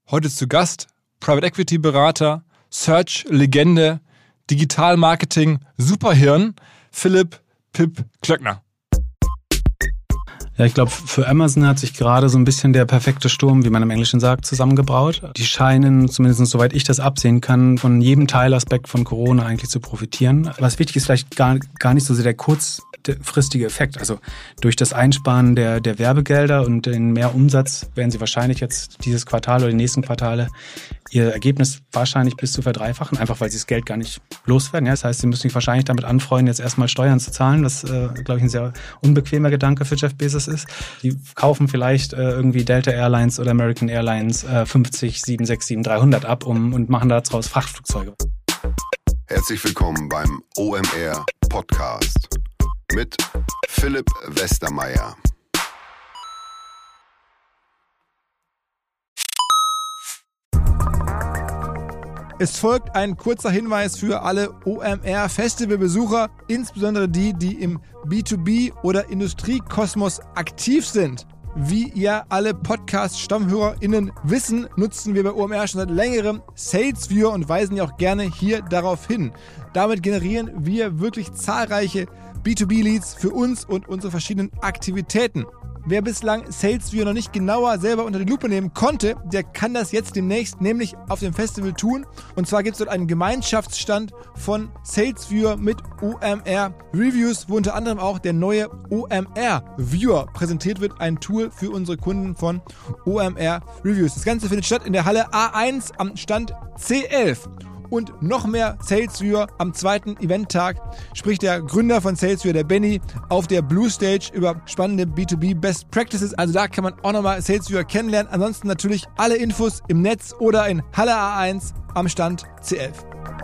Heute zu Gast Private Equity Berater, Search-Legende, Digital-Marketing-Superhirn, Philipp Pip Klöckner. Ja, ich glaube, für Amazon hat sich gerade so ein bisschen der perfekte Sturm, wie man im Englischen sagt, zusammengebraut. Die scheinen, zumindest soweit ich das absehen kann, von jedem Teilaspekt von Corona eigentlich zu profitieren. Was wichtig ist, vielleicht gar nicht so sehr der kurzfristige Effekt. Also durch das Einsparen der Werbegelder und den mehr Umsatz werden sie wahrscheinlich jetzt dieses Quartal oder die nächsten Quartale ihr Ergebnis wahrscheinlich bis zu verdreifachen, einfach weil sie das Geld gar nicht loswerden. Ja, das heißt, sie müssen sich wahrscheinlich damit anfreunden, jetzt erstmal Steuern zu zahlen, was, glaube ich, ein sehr unbequemer Gedanke für Jeff Bezos ist. Die kaufen vielleicht irgendwie Delta Airlines oder American Airlines 50 767-300 ab und machen daraus Frachtflugzeuge. Herzlich willkommen beim OMR Podcast mit Philipp Westermeier. Es folgt ein kurzer Hinweis für alle OMR-Festivalbesucher, insbesondere die im B2B- oder Industriekosmos aktiv sind. Wie ihr alle Podcast-StammhörerInnen wissen, nutzen wir bei OMR schon seit längerem SalesViewer und weisen ja auch gerne hier darauf hin. Damit generieren wir wirklich zahlreiche B2B-Leads für uns und unsere verschiedenen Aktivitäten. Wer bislang SalesViewer noch nicht genauer selber unter die Lupe nehmen konnte, der kann das jetzt demnächst nämlich auf dem Festival tun. Und zwar gibt es dort einen Gemeinschaftsstand von SalesViewer mit OMR Reviews, wo unter anderem auch der neue OMR Viewer präsentiert wird, ein Tool für unsere Kunden von OMR Reviews. Das Ganze findet statt in der Halle A1 am Stand C11. Und noch mehr SalesViewer am zweiten Eventtag spricht der Gründer von SalesViewer, der Benny, auf der Blue Stage über spannende B2B Best Practices. Also da kann man auch nochmal SalesViewer kennenlernen. Ansonsten natürlich alle Infos im Netz oder in Halle A1 am Stand C11.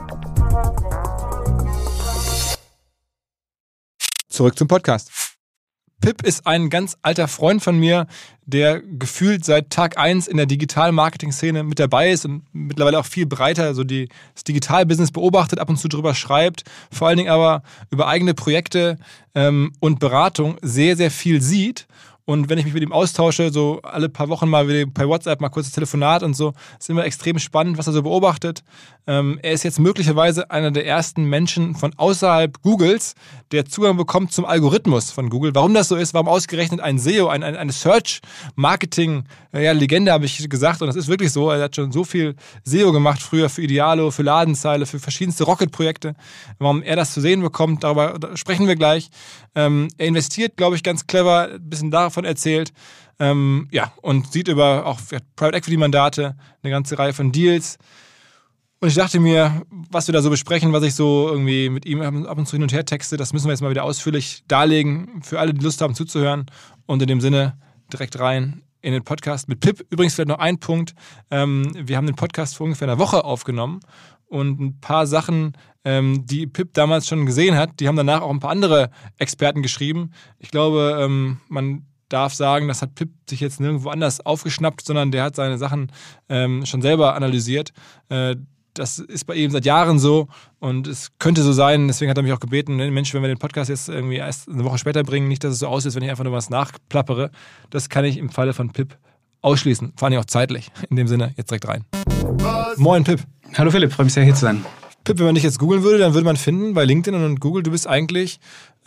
Zurück zum Podcast. Pip ist ein ganz alter Freund von mir, der gefühlt seit Tag 1 in der Digital-Marketing-Szene mit dabei ist und mittlerweile auch viel breiter so das Digital-Business beobachtet, ab und zu drüber schreibt, vor allen Dingen aber über eigene Projekte und Beratung sehr, sehr viel sieht. Und wenn ich mich mit ihm austausche, so alle paar Wochen mal wieder per WhatsApp, mal kurzes Telefonat und so, ist immer extrem spannend, was er so beobachtet. Er ist jetzt möglicherweise einer der ersten Menschen von außerhalb Googles, der Zugang bekommt zum Algorithmus von Google. Warum das so ist, warum ausgerechnet ein SEO, eine Search-Marketing-Legende, habe ich gesagt. Und das ist wirklich so. Er hat schon so viel SEO gemacht früher für Idealo, für Ladenzeile, für verschiedenste Rocket-Projekte. Warum er das zu sehen bekommt, darüber sprechen wir gleich. Er investiert, glaube ich, ganz clever, ein bisschen davon erzählt. Und sieht über auch Private Equity Mandate, eine ganze Reihe von Deals. Und ich dachte mir, was wir da so besprechen, was ich so irgendwie mit ihm ab und zu hin und her texte, das müssen wir jetzt mal wieder ausführlich darlegen, für alle, die Lust haben zuzuhören. Und in dem Sinne direkt rein in den Podcast mit Pip. Übrigens vielleicht noch ein Punkt. Wir haben den Podcast vor ungefähr einer Woche aufgenommen und ein paar Sachen, die Pip damals schon gesehen hat, die haben danach auch ein paar andere Experten geschrieben. Ich glaube, man darf sagen, das hat Pip sich jetzt nirgendwo anders aufgeschnappt, sondern der hat seine Sachen schon selber analysiert. Das ist bei ihm seit Jahren so und es könnte so sein, deswegen hat er mich auch gebeten, Mensch, wenn wir den Podcast jetzt irgendwie erst eine Woche später bringen, nicht, dass es so aussieht, wenn ich einfach nur was nachplappere. Das kann ich im Falle von Pip ausschließen, vor allem auch zeitlich. In dem Sinne, jetzt direkt rein. Moin Pip. Hallo Philipp, freue mich sehr hier zu sein. Pip, wenn man dich jetzt googeln würde, dann würde man finden bei LinkedIn und Google, du bist eigentlich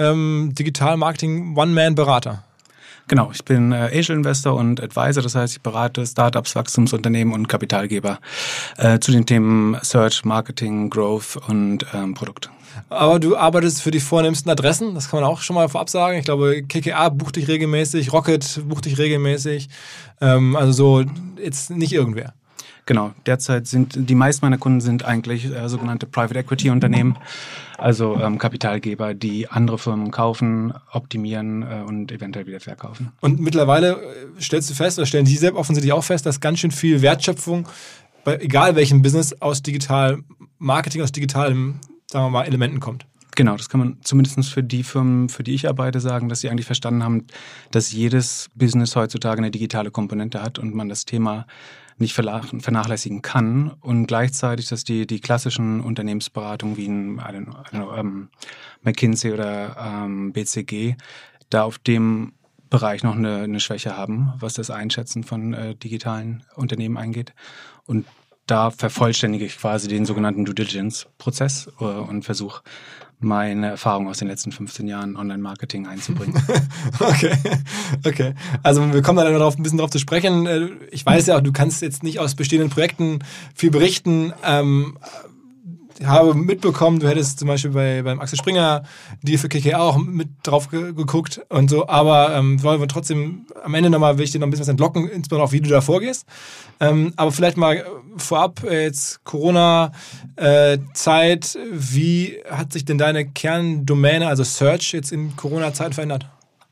Digital-Marketing-One-Man-Berater. Genau, ich bin Angel Investor und Advisor, das heißt, ich berate Startups, Wachstumsunternehmen und Kapitalgeber zu den Themen Search, Marketing, Growth und Produkt. Aber du arbeitest für die vornehmsten Adressen, das kann man auch schon mal vorab sagen. Ich glaube, KKA bucht dich regelmäßig, Rocket bucht dich regelmäßig, also so jetzt nicht irgendwer. Genau, derzeit sind die meisten meiner Kunden sind eigentlich sogenannte Private Equity Unternehmen, also Kapitalgeber, die andere Firmen kaufen, optimieren und eventuell wieder verkaufen. Und mittlerweile stellst du fest, oder stellen die selbst offensichtlich auch fest, dass ganz schön viel Wertschöpfung, bei egal welchem Business, aus digital Marketing, aus digitalen, sagen wir mal, Elementen kommt. Genau, das kann man zumindest für die Firmen, für die ich arbeite, sagen, dass sie eigentlich verstanden haben, dass jedes Business heutzutage eine digitale Komponente hat und man das Thema nicht vernachlässigen kann und gleichzeitig, dass die klassischen Unternehmensberatungen wie ein McKinsey oder BCG da auf dem Bereich noch eine Schwäche haben, was das Einschätzen von digitalen Unternehmen angeht. Und da vervollständige ich quasi den sogenannten Due Diligence-Prozess und versuche, meine Erfahrung aus den letzten 15 Jahren Online-Marketing einzubringen. Okay. Also wir kommen dann ein bisschen drauf zu sprechen. Ich weiß ja auch, du kannst jetzt nicht aus bestehenden Projekten viel berichten. Ich habe mitbekommen, du hättest zum Beispiel beim Axel Springer Deal für KK auch mit drauf geguckt und so, aber wollen wir trotzdem am Ende will ich dir noch ein bisschen was entlocken, insbesondere auch, wie du da vorgehst. Aber vielleicht mal vorab, jetzt Corona-Zeit, wie hat sich denn deine Kerndomäne, also Search, jetzt in Corona-Zeit verändert?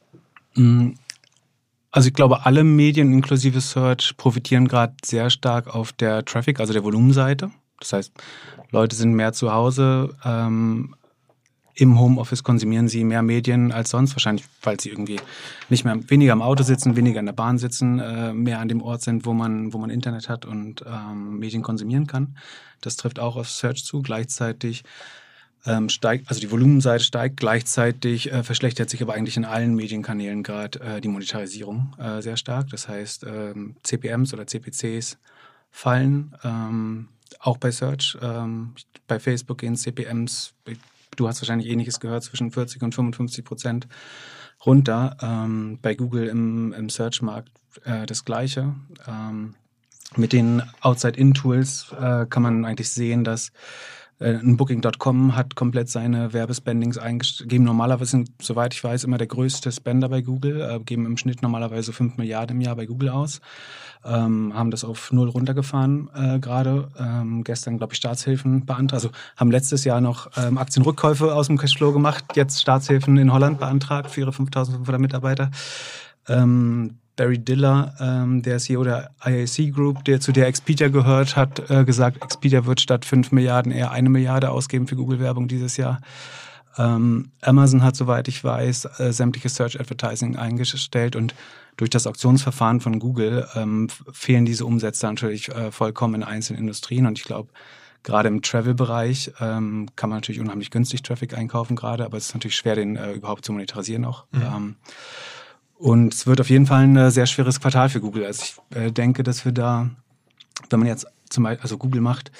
Also ich glaube, alle Medien inklusive Search profitieren gerade sehr stark auf der Traffic, also der Volumenseite. Das heißt, Leute sind mehr zu Hause, im Homeoffice konsumieren sie mehr Medien als sonst, wahrscheinlich, weil sie irgendwie weniger im Auto sitzen, weniger in der Bahn sitzen, mehr an dem Ort sind, wo man Internet hat und Medien konsumieren kann. Das trifft auch auf Search zu. Gleichzeitig die Volumenseite steigt, gleichzeitig verschlechtert sich aber eigentlich in allen Medienkanälen gerade die Monetarisierung sehr stark. Das heißt, CPMs oder CPCs fallen, auch bei Search. Bei Facebook gehen CPMs, du hast wahrscheinlich Ähnliches gehört, zwischen 40% und 55% runter. Bei Google im Search-Markt das Gleiche. Mit den Outside-In-Tools kann man eigentlich sehen, dass ein Booking.com hat komplett seine Werbespendings eingegeben. Normalerweise sind, soweit ich weiß, immer der größte Spender bei Google, geben im Schnitt normalerweise 5 Milliarden im Jahr bei Google aus. Haben das auf 0 runtergefahren gerade. Gestern, glaube ich, Staatshilfen beantragt. Also haben letztes Jahr noch Aktienrückkäufe aus dem Cashflow gemacht, jetzt Staatshilfen in Holland beantragt für ihre 5.500 Mitarbeiter. Barry Diller, der CEO der IAC Group, der zu der Expedia gehört, hat gesagt, Expedia wird statt 5 Milliarden eher 1 Milliarde ausgeben für Google-Werbung dieses Jahr. Amazon hat, soweit ich weiß, sämtliches Search Advertising eingestellt und durch das Auktionsverfahren von Google fehlen diese Umsätze natürlich vollkommen in einzelnen Industrien. Und ich glaube, gerade im Travel-Bereich kann man natürlich unheimlich günstig Traffic einkaufen gerade, aber es ist natürlich schwer, den überhaupt zu monetarisieren auch. Und es wird auf jeden Fall ein sehr schweres Quartal für Google. Also ich denke, dass wir da, wenn man jetzt zum Beispiel, also Google macht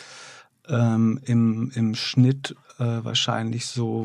im Schnitt wahrscheinlich so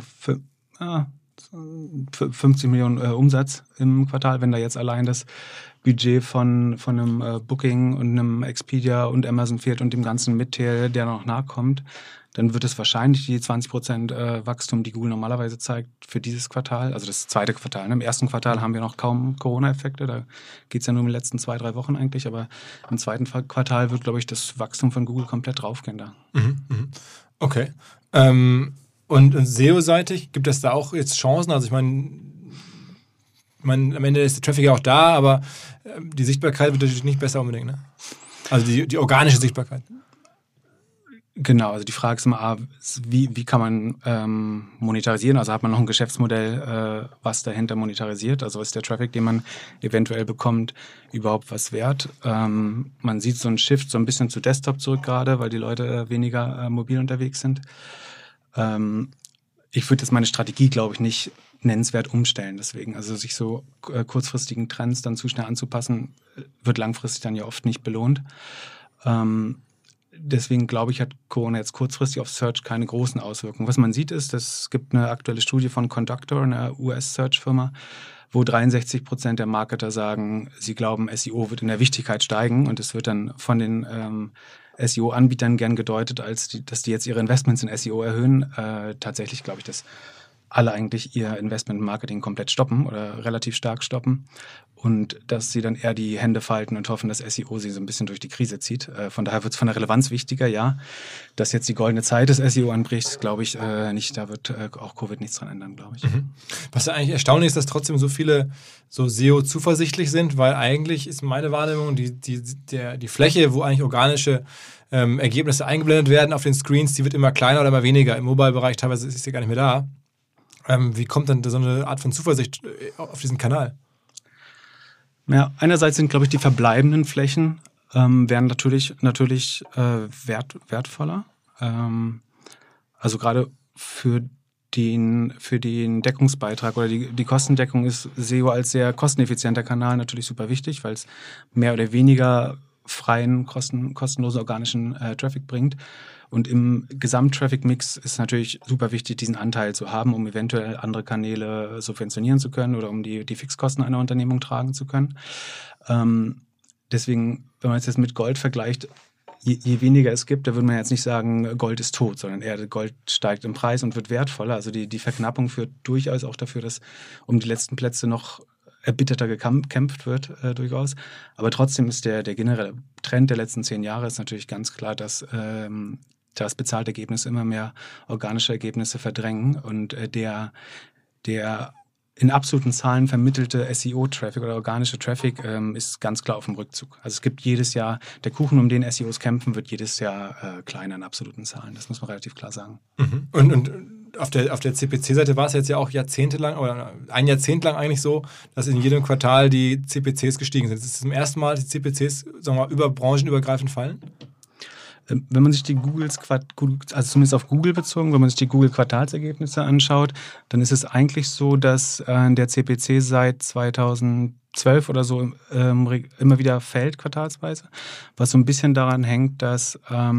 50 Millionen Umsatz im Quartal, wenn da jetzt allein das Budget von einem Booking und einem Expedia und Amazon fehlt und dem ganzen Midtail, der noch nachkommt, dann wird es wahrscheinlich die 20% Wachstum, die Google normalerweise zeigt, für dieses Quartal, also das zweite Quartal. Im ersten Quartal haben wir noch kaum Corona-Effekte, da geht es ja nur um die letzten 2-3 Wochen eigentlich, aber im zweiten Quartal wird, glaube ich, das Wachstum von Google komplett draufgehen da. Okay. Und SEO-seitig, gibt es da auch jetzt Chancen? Also ich meine, am Ende ist der Traffic ja auch da, aber die Sichtbarkeit wird natürlich nicht besser unbedingt, ne? Also die organische Sichtbarkeit. Genau, also die Frage ist immer, wie kann man monetarisieren? Also hat man noch ein Geschäftsmodell, was dahinter monetarisiert? Also ist der Traffic, den man eventuell bekommt, überhaupt was wert? Man sieht so einen Shift so ein bisschen zu Desktop zurück gerade, weil die Leute weniger mobil unterwegs sind. Ich würde jetzt meine Strategie, glaube ich, nicht nennenswert umstellen. Deswegen, also sich so kurzfristigen Trends dann zu schnell anzupassen, wird langfristig dann ja oft nicht belohnt. Deswegen glaube ich, hat Corona jetzt kurzfristig auf Search keine großen Auswirkungen. Was man sieht ist, es gibt eine aktuelle Studie von Conductor, einer US-Search-Firma, wo 63% der Marketer sagen, sie glauben, SEO wird in der Wichtigkeit steigen und es wird dann von den SEO-Anbietern gern gedeutet, dass die jetzt ihre Investments in SEO erhöhen. Tatsächlich glaube ich, dass alle eigentlich ihr Investment in Marketing komplett stoppen oder relativ stark stoppen und dass sie dann eher die Hände falten und hoffen, dass SEO sie so ein bisschen durch die Krise zieht. Von daher wird es von der Relevanz wichtiger, ja. Dass jetzt die goldene Zeit des SEO anbricht, glaube ich nicht. Da wird auch Covid nichts dran ändern, glaube ich. Was ja eigentlich erstaunlich ist, dass trotzdem so viele so SEO zuversichtlich sind, weil eigentlich ist meine Wahrnehmung, die Fläche, wo eigentlich organische Ergebnisse eingeblendet werden auf den Screens, die wird immer kleiner oder immer weniger. Im Mobile-Bereich teilweise ist sie gar nicht mehr da. Wie kommt dann so eine Art von Zuversicht auf diesen Kanal? Ja, einerseits sind, glaube ich, die verbleibenden Flächen werden natürlich wertvoller. Also gerade für für den Deckungsbeitrag oder die Kostendeckung ist SEO als sehr kosteneffizienter Kanal natürlich super wichtig, weil es mehr oder weniger freien, kostenlosen organischen Traffic bringt. Und im Gesamttraffic-Mix ist natürlich super wichtig, diesen Anteil zu haben, um eventuell andere Kanäle subventionieren zu können oder um die Fixkosten einer Unternehmung tragen zu können. Deswegen, wenn man es jetzt mit Gold vergleicht, je weniger es gibt, da würde man jetzt nicht sagen, Gold ist tot, sondern eher Gold steigt im Preis und wird wertvoller. Also die Verknappung führt durchaus auch dafür, dass um die letzten Plätze noch erbitterter gekämpft wird, durchaus. Aber trotzdem ist der generelle Trend der letzten 10 Jahre ist natürlich ganz klar, dass bezahlte Ergebnisse immer mehr organische Ergebnisse verdrängen und der in absoluten Zahlen vermittelte SEO-Traffic oder organische Traffic ist ganz klar auf dem Rückzug. Also es gibt jedes Jahr, der Kuchen, um den SEOs kämpfen, wird jedes Jahr kleiner in absoluten Zahlen. Das muss man relativ klar sagen. Mhm. Und auf der CPC-Seite war es jetzt ja auch jahrzehntelang oder ein Jahrzehnt lang eigentlich so, dass in jedem Quartal die CPCs gestiegen sind. Es ist zum ersten Mal, dass die CPCs, sagen wir mal, branchenübergreifend fallen? Wenn man sich die also zumindest auf Google bezogen, wenn man sich die Google-Quartalsergebnisse anschaut, dann ist es eigentlich so, dass der CPC seit 2012 oder so immer wieder fällt, quartalsweise. Was so ein bisschen daran hängt, dass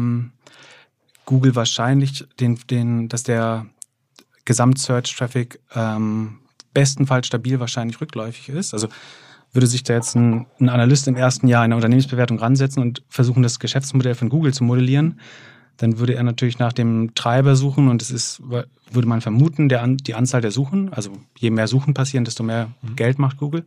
Google wahrscheinlich dass der Gesamt-Search-Traffic bestenfalls stabil wahrscheinlich rückläufig ist. Also würde sich da jetzt ein Analyst im ersten Jahr eine Unternehmensbewertung ransetzen und versuchen, das Geschäftsmodell von Google zu modellieren, dann würde er natürlich nach dem Treiber suchen und würde man vermuten, die Anzahl der Suchen, also je mehr Suchen passieren, desto mehr Geld macht Google.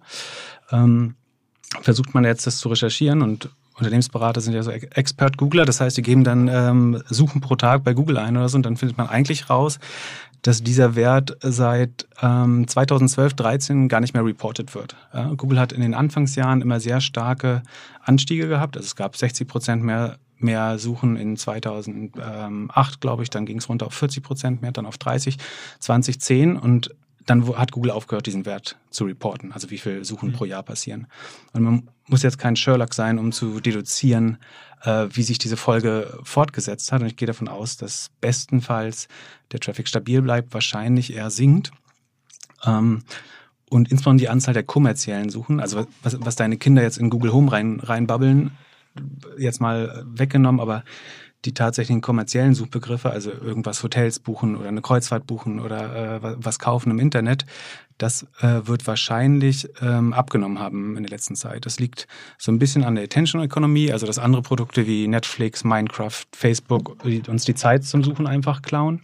Versucht man jetzt das zu recherchieren und Unternehmensberater sind ja so Expert-Googler, das heißt, die geben dann Suchen pro Tag bei Google ein oder so und dann findet man eigentlich raus, dass dieser Wert seit 2012, 13 gar nicht mehr reported wird. Ja, Google hat in den Anfangsjahren immer sehr starke Anstiege gehabt. Also es gab 60% mehr Suchen in 2008, glaube ich. Dann ging es runter auf 40% mehr, dann auf 30, 2010 und dann hat Google aufgehört, diesen Wert zu reporten, also wie viele Suchen pro Jahr passieren. Und man muss jetzt kein Sherlock sein, um zu deduzieren, wie sich diese Folge fortgesetzt hat. Und ich gehe davon aus, dass bestenfalls der Traffic stabil bleibt, wahrscheinlich eher sinkt. Und insbesondere die Anzahl der kommerziellen Suchen, also was deine Kinder jetzt in Google Home reinbabbeln, jetzt mal weggenommen, aber die tatsächlichen kommerziellen Suchbegriffe, also irgendwas Hotels buchen oder eine Kreuzfahrt buchen oder was kaufen im Internet, das wird wahrscheinlich abgenommen haben in der letzten Zeit. Das liegt so ein bisschen an der Attention-Ökonomie, also dass andere Produkte wie Netflix, Minecraft, Facebook uns die Zeit zum Suchen einfach klauen.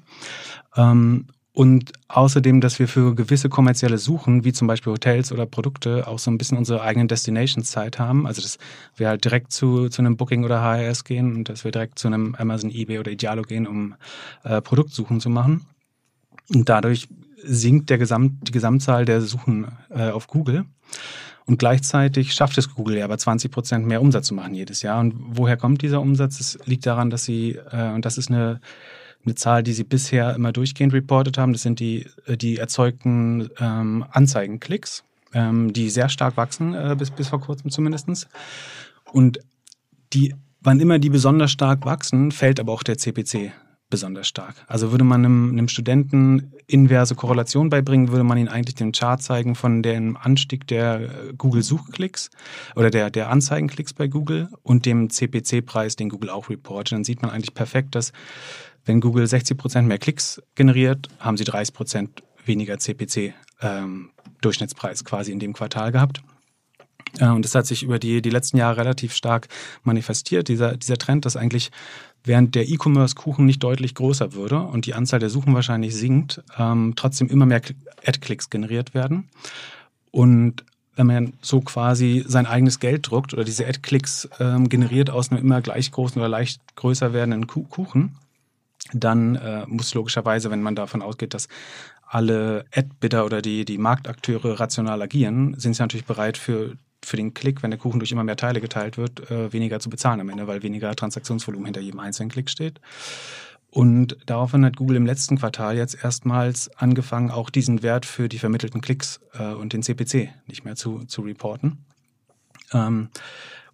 Und außerdem, dass wir für gewisse kommerzielle Suchen, wie zum Beispiel Hotels oder Produkte, auch so ein bisschen unsere eigenen Destinations-Zeit haben. Also dass wir halt direkt zu einem Booking oder HRS gehen und dass wir direkt zu einem Amazon, eBay oder Idealo gehen, um Produktsuchen zu machen. Und dadurch sinkt die Gesamtzahl der Suchen auf Google. Und gleichzeitig schafft es Google ja aber 20% mehr Umsatz zu machen jedes Jahr. Und woher kommt dieser Umsatz? Es liegt daran, dass sie, und das ist eine Zahl, die sie bisher immer durchgehend reportet haben, das sind die erzeugten Anzeigenklicks, die sehr stark wachsen, bis vor kurzem zumindest. Und wann immer die besonders stark wachsen, fällt aber auch der CPC besonders stark. Also würde man einem Studenten inverse Korrelation beibringen, würde man ihnen eigentlich den Chart zeigen von dem Anstieg der Google-Suchklicks oder der Anzeigenklicks bei Google und dem CPC-Preis, den Google auch reportet. Dann sieht man eigentlich perfekt, dass wenn Google 60% mehr Klicks generiert, haben sie 30% weniger CPC-Durchschnittspreis quasi in dem Quartal gehabt. Und das hat sich über die letzten Jahre relativ stark manifestiert, dieser Trend, dass eigentlich während der E-Commerce-Kuchen nicht deutlich größer würde und die Anzahl der Suchen wahrscheinlich sinkt, trotzdem immer mehr Ad-Klicks generiert werden. Und wenn man so quasi sein eigenes Geld druckt oder diese Ad-Klicks generiert aus einem immer gleich großen oder leicht größer werdenden Kuchen, dann muss logischerweise, wenn man davon ausgeht, dass alle Ad-Bidder oder die Marktakteure rational agieren, sind sie natürlich bereit für den Klick, wenn der Kuchen durch immer mehr Teile geteilt wird, weniger zu bezahlen am Ende, weil weniger Transaktionsvolumen hinter jedem einzelnen Klick steht. Und daraufhin hat Google im letzten Quartal jetzt erstmals angefangen, auch diesen Wert für die vermittelten Klicks und den CPC nicht mehr zu reporten.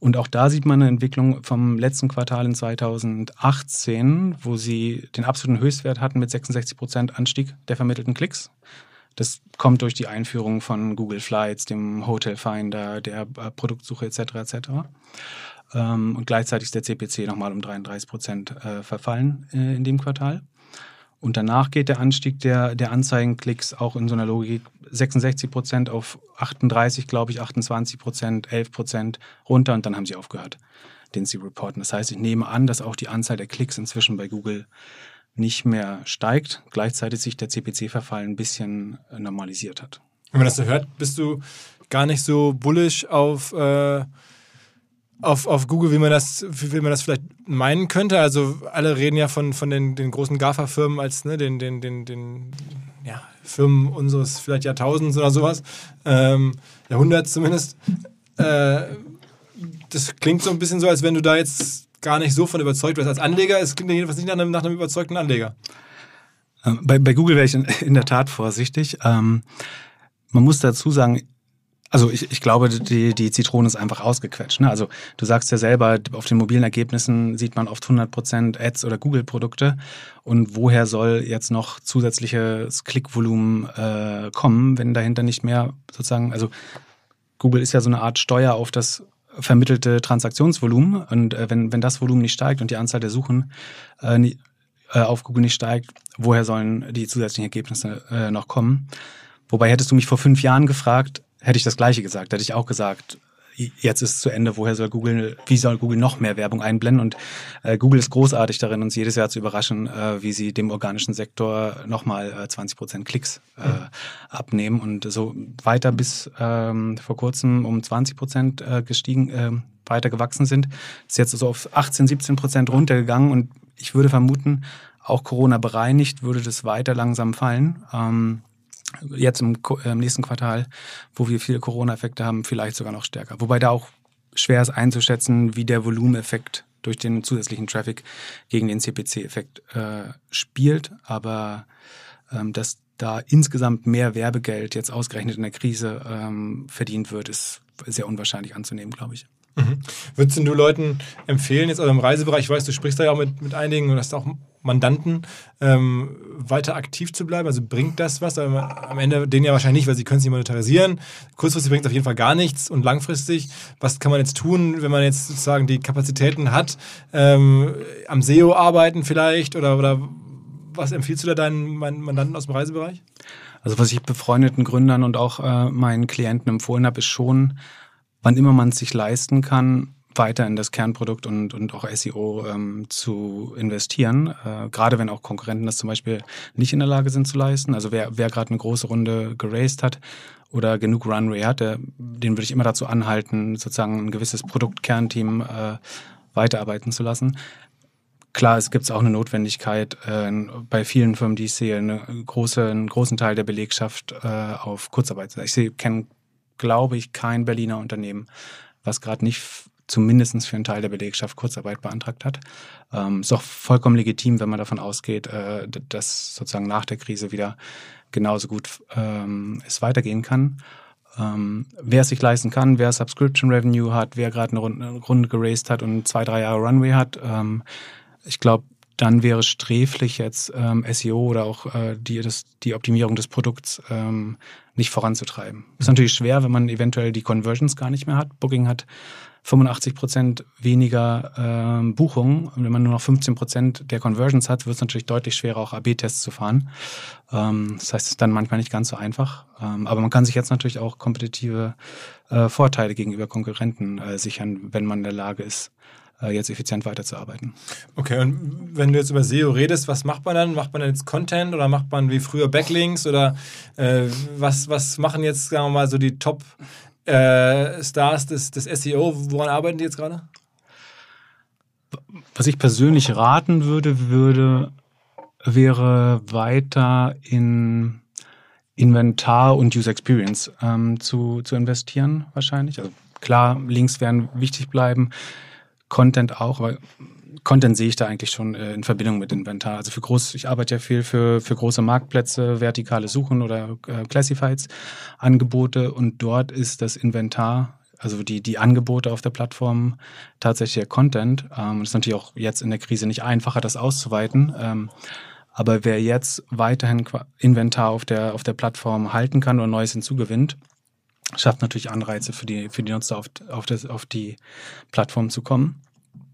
Und auch da sieht man eine Entwicklung vom letzten Quartal in 2018, wo sie den absoluten Höchstwert hatten mit 66% Anstieg der vermittelten Klicks. Das kommt durch die Einführung von Google Flights, dem Hotel Finder, der Produktsuche etc. Und gleichzeitig ist der CPC nochmal um 33% verfallen in dem Quartal. Und danach geht der Anstieg der Anzeigenklicks auch in so einer Logik 66% auf 38, glaube ich, 28%, 11% runter und dann haben sie aufgehört, den sie reporten. Das heißt, ich nehme an, dass auch die Anzahl der Klicks inzwischen bei Google nicht mehr steigt, gleichzeitig sich der CPC-Verfall ein bisschen normalisiert hat. Wenn man das so hört, bist du gar nicht so bullish auf Google, wie man das vielleicht meinen könnte. Also alle reden ja von den großen GAFA-Firmen als den Firmen unseres vielleicht Jahrtausends oder sowas, Jahrhunderts zumindest. Das klingt so ein bisschen so, als wenn du da jetzt gar nicht so von überzeugt wirst. Als Anleger, es klingt ja jedenfalls nicht nach einem überzeugten Anleger. Bei Google wäre ich in der Tat vorsichtig. Man muss dazu sagen, also ich glaube, die Zitrone ist einfach ausgequetscht. Ne? Also du sagst ja selber, auf den mobilen Ergebnissen sieht man oft 100% Ads oder Google-Produkte. Und woher soll jetzt noch zusätzliches Klickvolumen kommen, wenn dahinter nicht mehr sozusagen, also Google ist ja so eine Art Steuer auf das vermittelte Transaktionsvolumen. Und wenn das Volumen nicht steigt und die Anzahl der Suchen auf Google nicht steigt, woher sollen die zusätzlichen Ergebnisse noch kommen? Wobei hättest du mich vor 5 Jahren gefragt, hätte ich das Gleiche gesagt. Hätte ich auch gesagt, jetzt ist es zu Ende, wie soll Google noch mehr Werbung einblenden? Und Google ist großartig darin, uns jedes Jahr zu überraschen, wie sie dem organischen Sektor nochmal 20% Klicks abnehmen und so weiter bis vor kurzem um 20% gestiegen, weiter gewachsen sind. Ist jetzt so auf 18-17% runtergegangen und ich würde vermuten, auch Corona bereinigt, würde das weiter langsam fallen. Jetzt im nächsten Quartal, wo wir viele Corona-Effekte haben, vielleicht sogar noch stärker. Wobei da auch schwer ist einzuschätzen, wie der Volumeneffekt durch den zusätzlichen Traffic gegen den CPC-Effekt spielt. Aber dass da insgesamt mehr Werbegeld jetzt ausgerechnet in der Krise verdient wird, ist sehr unwahrscheinlich anzunehmen, glaube ich. Mhm. Würdest du Leuten empfehlen, jetzt auch im Reisebereich, ich weiß, du sprichst da ja auch mit einigen und hast auch Mandanten, weiter aktiv zu bleiben? Also bringt das was? Aber am Ende denen ja wahrscheinlich nicht, weil sie können es nicht monetarisieren. Kurzfristig bringt es auf jeden Fall gar nichts und langfristig, was kann man jetzt tun, wenn man jetzt sozusagen die Kapazitäten hat, am SEO arbeiten vielleicht oder was empfiehlst du da deinen Mandanten aus dem Reisebereich? Also was ich befreundeten Gründern und auch meinen Klienten empfohlen habe, ist schon, wann immer man es sich leisten kann, weiter in das Kernprodukt und auch SEO zu investieren. Gerade wenn auch Konkurrenten das zum Beispiel nicht in der Lage sind zu leisten. Also wer gerade eine große Runde geraced hat oder genug Runway hat, den würde ich immer dazu anhalten, sozusagen ein gewisses Produktkernteam weiterarbeiten zu lassen. Klar, es gibt auch eine Notwendigkeit bei vielen Firmen, die ich sehe, einen großen Teil der Belegschaft auf Kurzarbeit. Ich kenne, glaube ich, kein Berliner Unternehmen, was gerade nicht zumindest für einen Teil der Belegschaft Kurzarbeit beantragt hat. Ist auch vollkommen legitim, wenn man davon ausgeht, dass sozusagen nach der Krise wieder genauso gut es weitergehen kann. Wer es sich leisten kann, wer Subscription Revenue hat, wer gerade eine Runde geraced hat und 2-3 Jahre Runway hat, ich glaube, dann wäre sträflich jetzt SEO oder auch die Optimierung des Produkts nicht voranzutreiben. Ist natürlich schwer, wenn man eventuell die Conversions gar nicht mehr hat. Booking hat 85% weniger Buchungen. Und wenn man nur noch 15% der Conversions hat, wird es natürlich deutlich schwerer, auch AB-Tests zu fahren. Das heißt, es ist dann manchmal nicht ganz so einfach. Aber man kann sich jetzt natürlich auch kompetitive Vorteile gegenüber Konkurrenten sichern, wenn man in der Lage ist, jetzt effizient weiterzuarbeiten. Okay, und wenn du jetzt über SEO redest, was macht man dann? Macht man dann jetzt Content oder macht man wie früher Backlinks oder was machen jetzt, sagen wir mal, so die Top-Stars des SEO? Woran arbeiten die jetzt gerade? Was ich persönlich raten wäre weiter in Inventar und User Experience zu investieren wahrscheinlich. Also klar, Links werden wichtig bleiben, Content auch, aber Content sehe ich da eigentlich schon in Verbindung mit Inventar. Also ich arbeite ja viel für große Marktplätze, vertikale Suchen oder Classifieds Angebote und dort ist das Inventar also die Angebote auf der Plattform, tatsächlich der Content. Es ist natürlich auch jetzt in der Krise nicht einfacher, das auszuweiten. Aber wer jetzt weiterhin Inventar auf der Plattform halten kann oder Neues hinzugewinnt, schafft natürlich Anreize für die Nutzer auf die Plattform zu kommen.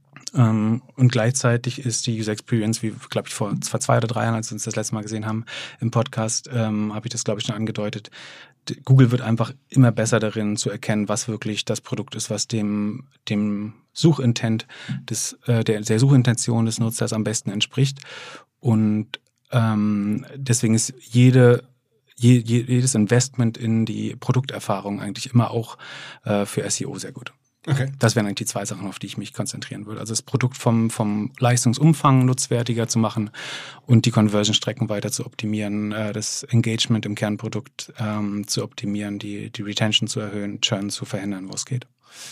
Und gleichzeitig ist die User Experience, wie glaube ich vor 2 oder 3 Jahren, als wir uns das letzte Mal gesehen haben im Podcast, habe ich das glaube ich schon angedeutet. Google wird einfach immer besser darin zu erkennen, was wirklich das Produkt ist, was dem Suchintent der Suchintention des Nutzers am besten entspricht. Und deswegen ist jedes Investment in die Produkterfahrung eigentlich immer auch für SEO sehr gut. Okay. Das wären eigentlich die 2 Sachen, auf die ich mich konzentrieren würde. Also das Produkt vom Leistungsumfang nutzwertiger zu machen und die Conversion-Strecken weiter zu optimieren, das Engagement im Kernprodukt zu optimieren, die Retention zu erhöhen, Churn zu verhindern, wo es geht.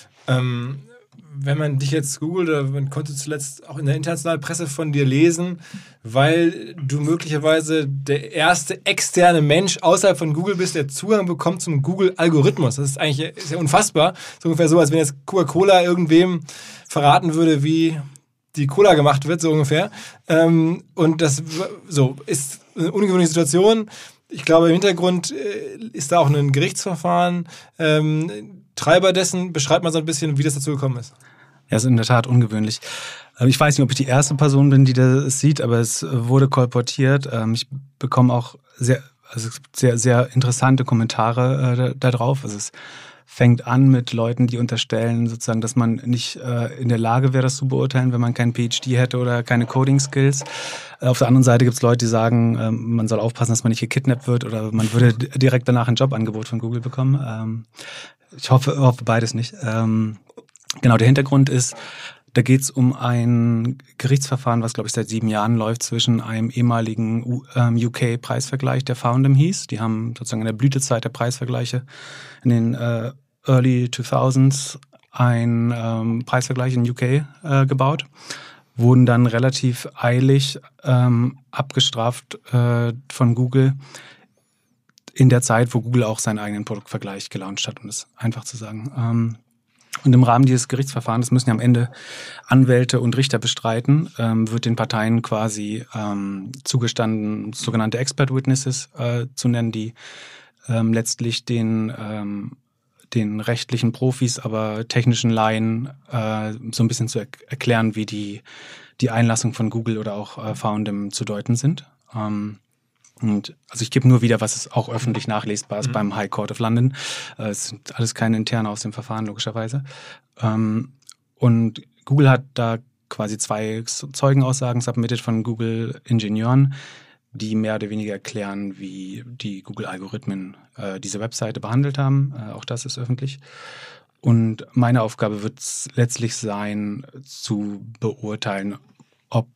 Wenn man dich jetzt googelt, oder man konnte zuletzt auch in der internationalen Presse von dir lesen, weil du möglicherweise der erste externe Mensch außerhalb von Google bist, der Zugang bekommt zum Google-Algorithmus. Das ist ja unfassbar. Das ist ungefähr so, als wenn jetzt Coca-Cola irgendwem verraten würde, wie die Cola gemacht wird, so ungefähr. Und das so ist eine ungewöhnliche Situation. Ich glaube, im Hintergrund ist da auch ein Gerichtsverfahren. Treiber dessen, beschreibt mal so ein bisschen, wie das dazu gekommen ist. Ja, ist in der Tat ungewöhnlich. Ich weiß nicht, ob ich die erste Person bin, die das sieht, aber es wurde kolportiert. Ich bekomme auch sehr, sehr interessante Kommentare da drauf. Also es fängt an mit Leuten, die unterstellen, sozusagen, dass man nicht in der Lage wäre, das zu beurteilen, wenn man kein PhD hätte oder keine Coding-Skills. Auf der anderen Seite gibt es Leute, die sagen, man soll aufpassen, dass man nicht gekidnappt wird oder man würde direkt danach ein Jobangebot von Google bekommen. Ich hoffe beides nicht. Genau, der Hintergrund ist, da geht es um ein Gerichtsverfahren, was, glaube ich, seit 7 Jahren läuft, zwischen einem ehemaligen UK-Preisvergleich, der Foundem hieß. Die haben sozusagen in der Blütezeit der Preisvergleiche in den Early 2000s einen Preisvergleich in UK gebaut. Wurden dann relativ eilig abgestraft von Google in der Zeit, wo Google auch seinen eigenen Produktvergleich gelauncht hat, um das einfach zu sagen. Und im Rahmen dieses Gerichtsverfahrens, das müssen ja am Ende Anwälte und Richter bestreiten, wird den Parteien quasi zugestanden, sogenannte Expert Witnesses zu nennen, die letztlich den rechtlichen Profis, aber technischen Laien so ein bisschen zu erklären, wie die Einlassung von Google oder auch Foundem zu deuten sind. Und also ich gebe nur wieder, was ist auch öffentlich nachlesbar ist beim High Court of London. Es sind alles keine interne aus dem Verfahren, logischerweise. Und Google hat da quasi 2 Zeugenaussagen submitted von Google-Ingenieuren, die mehr oder weniger erklären, wie die Google-Algorithmen diese Webseite behandelt haben. Auch das ist öffentlich. Und meine Aufgabe wird es letztlich sein, zu beurteilen, ob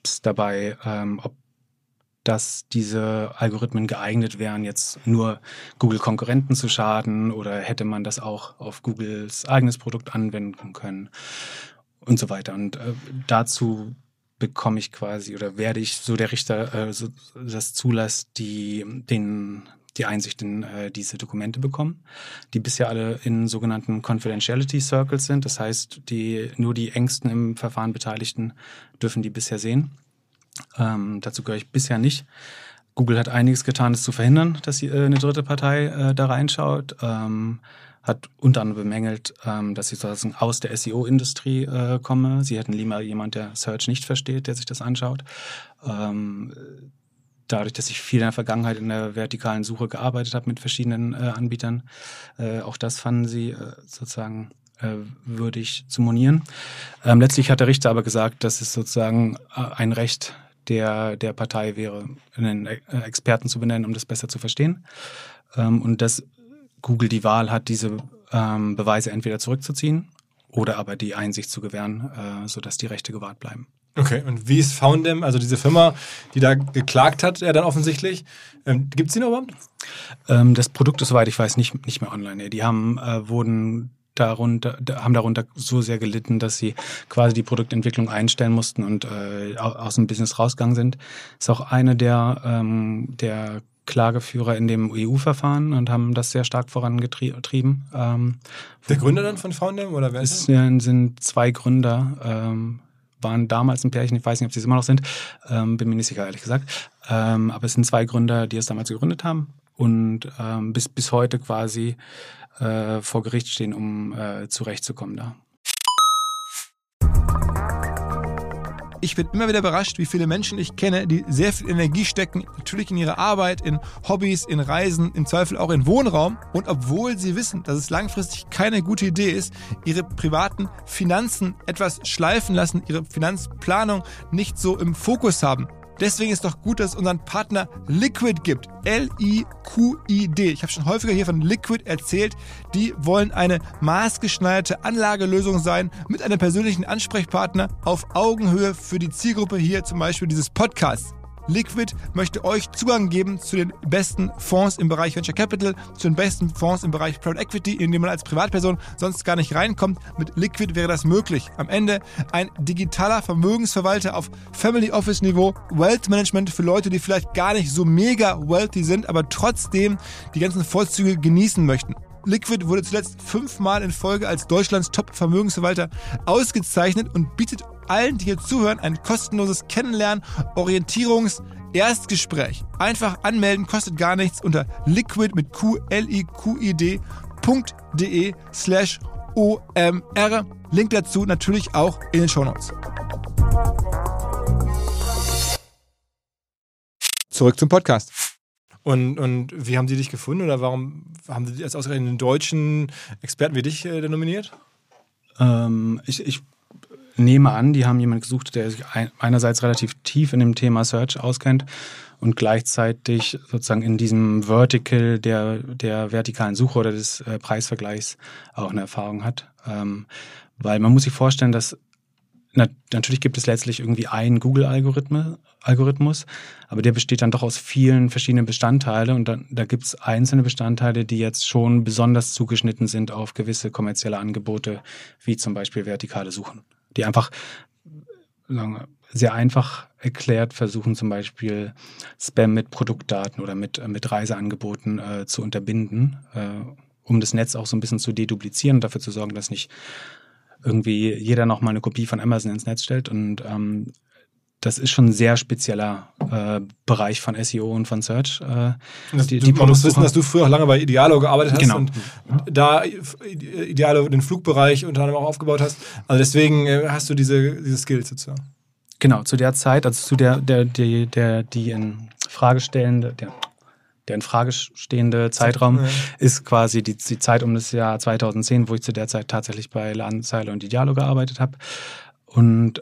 dass diese Algorithmen geeignet wären, jetzt nur Google-Konkurrenten zu schaden oder hätte man das auch auf Googles eigenes Produkt anwenden können und so weiter. Und dazu bekomme ich quasi oder werde ich, so der Richter das zulässt, die Einsicht in diese Dokumente bekommen, die bisher alle in sogenannten Confidentiality Circles sind. Das heißt, nur die engsten im Verfahren Beteiligten dürfen die bisher sehen. Dazu gehöre ich bisher nicht. Google hat einiges getan, das zu verhindern, dass eine dritte Partei da reinschaut. Hat unter anderem bemängelt, dass ich sozusagen aus der SEO-Industrie komme. Sie hätten lieber jemand, der Search nicht versteht, der sich das anschaut. Dadurch, dass ich viel in der Vergangenheit in der vertikalen Suche gearbeitet habe mit verschiedenen Anbietern, auch das fanden sie sozusagen würdig zu monieren. Letztlich hat der Richter aber gesagt, dass es sozusagen ein Recht der Partei wäre, einen Experten zu benennen, um das besser zu verstehen. Und dass Google die Wahl hat, diese Beweise entweder zurückzuziehen oder aber die Einsicht zu gewähren, sodass die Rechte gewahrt bleiben. Okay, und wie ist Foundem, also diese Firma, die da geklagt hat, dann offensichtlich, gibt es die noch überhaupt? Das Produkt ist, soweit ich weiß, nicht mehr online. Die haben darunter so sehr gelitten, dass sie quasi die Produktentwicklung einstellen mussten und aus dem Business rausgegangen sind. Ist auch eine der Klageführer in dem EU-Verfahren und haben das sehr stark vorangetrieben. Der Gründer dann von Foundem oder wer ist das? Es sind 2 Gründer, waren damals ein Pärchen, ich weiß nicht, ob sie es immer noch sind, bin mir nicht sicher, ehrlich gesagt. Aber es sind 2 Gründer, die es damals gegründet haben und bis heute quasi vor Gericht stehen, um zurechtzukommen da. Ich bin immer wieder überrascht, wie viele Menschen ich kenne, die sehr viel Energie stecken, natürlich in ihre Arbeit, in Hobbys, in Reisen, im Zweifel auch in Wohnraum. Und obwohl sie wissen, dass es langfristig keine gute Idee ist, ihre privaten Finanzen etwas schleifen lassen, ihre Finanzplanung nicht so im Fokus haben. Deswegen ist doch gut, dass es unseren Partner Liquid gibt. L-I-Q-I-D. Ich habe schon häufiger hier von Liquid erzählt. Die wollen eine maßgeschneiderte Anlagelösung sein mit einem persönlichen Ansprechpartner auf Augenhöhe für die Zielgruppe hier zum Beispiel dieses Podcasts. Liquid möchte euch Zugang geben zu den besten Fonds im Bereich Venture Capital, zu den besten Fonds im Bereich Private Equity, in dem man als Privatperson sonst gar nicht reinkommt. Mit Liquid wäre das möglich. Am Ende ein digitaler Vermögensverwalter auf Family Office Niveau, Wealth Management für Leute, die vielleicht gar nicht so mega wealthy sind, aber trotzdem die ganzen Vorzüge genießen möchten. Liquid wurde zuletzt 5-mal in Folge als Deutschlands Top-Vermögensverwalter ausgezeichnet und bietet allen, die hier zuhören, ein kostenloses Kennenlernen, Erstgespräch. Einfach anmelden, kostet gar nichts unter liquid mit QLIQID.de/OMR. Link dazu natürlich auch in den Shownotes. Zurück zum Podcast. Und wie haben die dich gefunden oder warum haben sie als ausgerechnet einen deutschen Experten wie dich nominiert? Ich nehme an, die haben jemanden gesucht, der sich einerseits relativ tief in dem Thema Search auskennt und gleichzeitig sozusagen in diesem Vertical der vertikalen Suche oder des Preisvergleichs auch eine Erfahrung hat. Weil man muss sich vorstellen, dass natürlich gibt es letztlich irgendwie einen Google-Algorithmus, aber der besteht dann doch aus vielen verschiedenen Bestandteilen und da gibt es einzelne Bestandteile, die jetzt schon besonders zugeschnitten sind auf gewisse kommerzielle Angebote, wie zum Beispiel vertikale Suchen, die einfach sehr einfach erklärt versuchen, zum Beispiel Spam mit Produktdaten oder mit Reiseangeboten zu unterbinden, um das Netz auch so ein bisschen zu deduplizieren und dafür zu sorgen, dass nicht irgendwie jeder noch mal eine Kopie von Amazon ins Netz stellt. Und das ist schon ein sehr spezieller Bereich von SEO und von Search. Man muss wissen, dass du früher auch lange bei Idealo gearbeitet hast und da Idealo den Flugbereich unter anderem auch aufgebaut hast. Also deswegen hast du diese Skills sozusagen. Genau, zu der Zeit, also zu die in Frage stellende, der in Frage stehende Zeitraum ist quasi die Zeit um das Jahr 2010, wo ich zu der Zeit tatsächlich bei Ladenzeile und Idealo gearbeitet habe. Und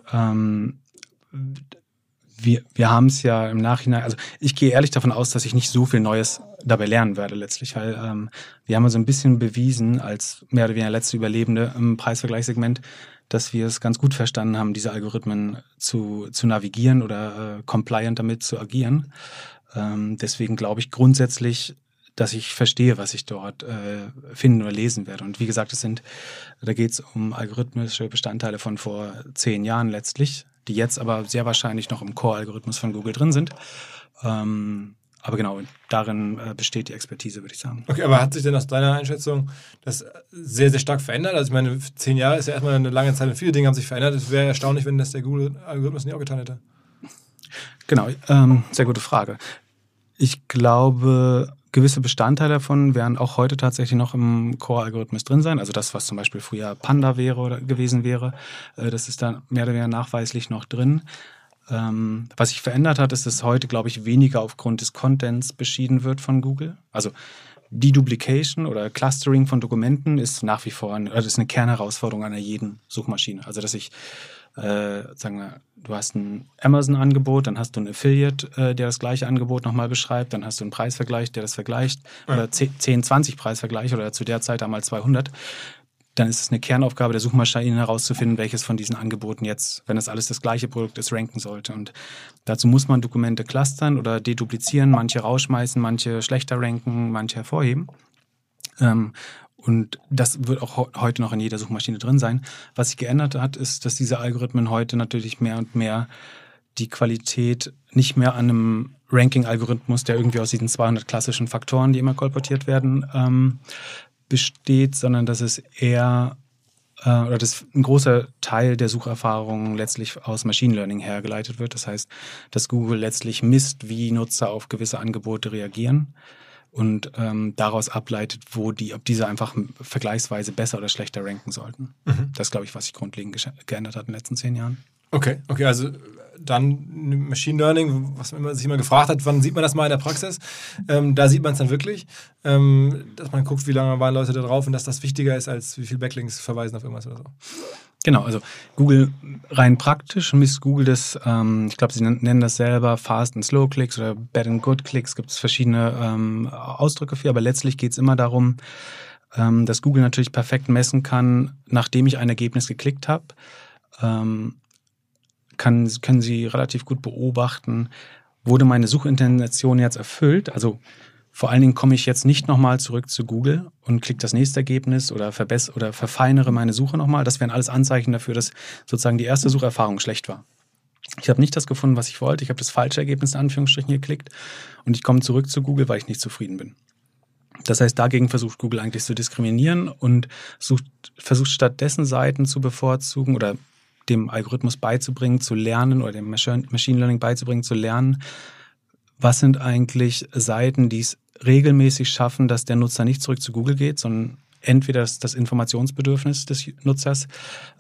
wir haben es ja im Nachhinein, also ich gehe ehrlich davon aus, dass ich nicht so viel Neues dabei lernen werde letztlich, weil wir haben so ein bisschen bewiesen als mehr oder weniger letzte Überlebende im Preisvergleichssegment, dass wir es ganz gut verstanden haben, diese Algorithmen zu navigieren oder compliant damit zu agieren. Deswegen glaube ich grundsätzlich, dass ich verstehe, was ich dort finden oder lesen werde. Und wie gesagt, da geht es um algorithmische Bestandteile von vor 10 Jahren letztlich, die jetzt aber sehr wahrscheinlich noch im Core-Algorithmus von Google drin sind. Aber genau, darin besteht die Expertise, würde ich sagen. Okay, aber hat sich denn aus deiner Einschätzung das sehr, sehr stark verändert? Also ich meine, 10 Jahre ist ja erstmal eine lange Zeit und viele Dinge haben sich verändert. Es wäre erstaunlich, wenn das der Google-Algorithmus nicht auch getan hätte. Genau, sehr gute Frage. Ich glaube, gewisse Bestandteile davon werden auch heute tatsächlich noch im Core-Algorithmus drin sein. Also das, was zum Beispiel früher Panda wäre oder gewesen wäre, das ist dann mehr oder weniger nachweislich noch drin. Was sich verändert hat, ist, dass heute, glaube ich, weniger aufgrund des Contents beschieden wird von Google. Also Deduplication oder Clustering von Dokumenten ist nach wie vor das ist eine Kernherausforderung einer jeden Suchmaschine. Also dass ich sagen wir, du hast ein Amazon-Angebot, dann hast du einen Affiliate, der das gleiche Angebot nochmal beschreibt, dann hast du einen Preisvergleich, der das vergleicht, oder 10, 20 Preisvergleiche oder zu der Zeit einmal 200. Dann ist es eine Kernaufgabe der Suchmaschine herauszufinden, welches von diesen Angeboten jetzt, wenn das alles das gleiche Produkt ist, ranken sollte. Und dazu muss man Dokumente clustern oder deduplizieren, manche rausschmeißen, manche schlechter ranken, manche hervorheben. Und das wird auch heute noch in jeder Suchmaschine drin sein. Was sich geändert hat, ist, dass diese Algorithmen heute natürlich mehr und mehr die Qualität nicht mehr an einem Ranking-Algorithmus, der irgendwie aus diesen 200 klassischen Faktoren, die immer kolportiert werden, besteht, sondern dass es eher oder dass ein großer Teil der Sucherfahrung letztlich aus Machine Learning hergeleitet wird. Das heißt, dass Google letztlich misst, wie Nutzer auf gewisse Angebote reagieren und daraus ableitet, ob diese einfach vergleichsweise besser oder schlechter ranken sollten. Das ist, glaube ich, was sich grundlegend geändert hat in den letzten 10 Jahren. Okay, also dann Machine Learning, was man sich immer gefragt hat, wann sieht man das mal in der Praxis? Da sieht man es dann wirklich, dass man guckt, wie lange waren Leute da drauf und dass das wichtiger ist, als wie viele Backlinks verweisen auf irgendwas oder so. Genau, also Google rein praktisch misst Google das, ich glaube, sie nennen das selber Fast and Slow Clicks oder Bad and Good Clicks, gibt es verschiedene Ausdrücke für, aber letztlich geht es immer darum, dass Google natürlich perfekt messen kann, nachdem ich ein Ergebnis geklickt habe, können Sie relativ gut beobachten, wurde meine Suchintention jetzt erfüllt? Also vor allen Dingen komme ich jetzt nicht nochmal zurück zu Google und klicke das nächste Ergebnis oder verfeinere meine Suche nochmal. Das wären alles Anzeichen dafür, dass sozusagen die erste Sucherfahrung schlecht war. Ich habe nicht das gefunden, was ich wollte. Ich habe das falsche Ergebnis in Anführungsstrichen geklickt und ich komme zurück zu Google, weil ich nicht zufrieden bin. Das heißt, dagegen versucht Google eigentlich zu diskriminieren und versucht stattdessen Seiten zu bevorzugen oder dem Algorithmus beizubringen, zu lernen oder dem Machine Learning beizubringen, zu lernen, was sind eigentlich Seiten, die es regelmäßig schaffen, dass der Nutzer nicht zurück zu Google geht, sondern entweder das Informationsbedürfnis des Nutzers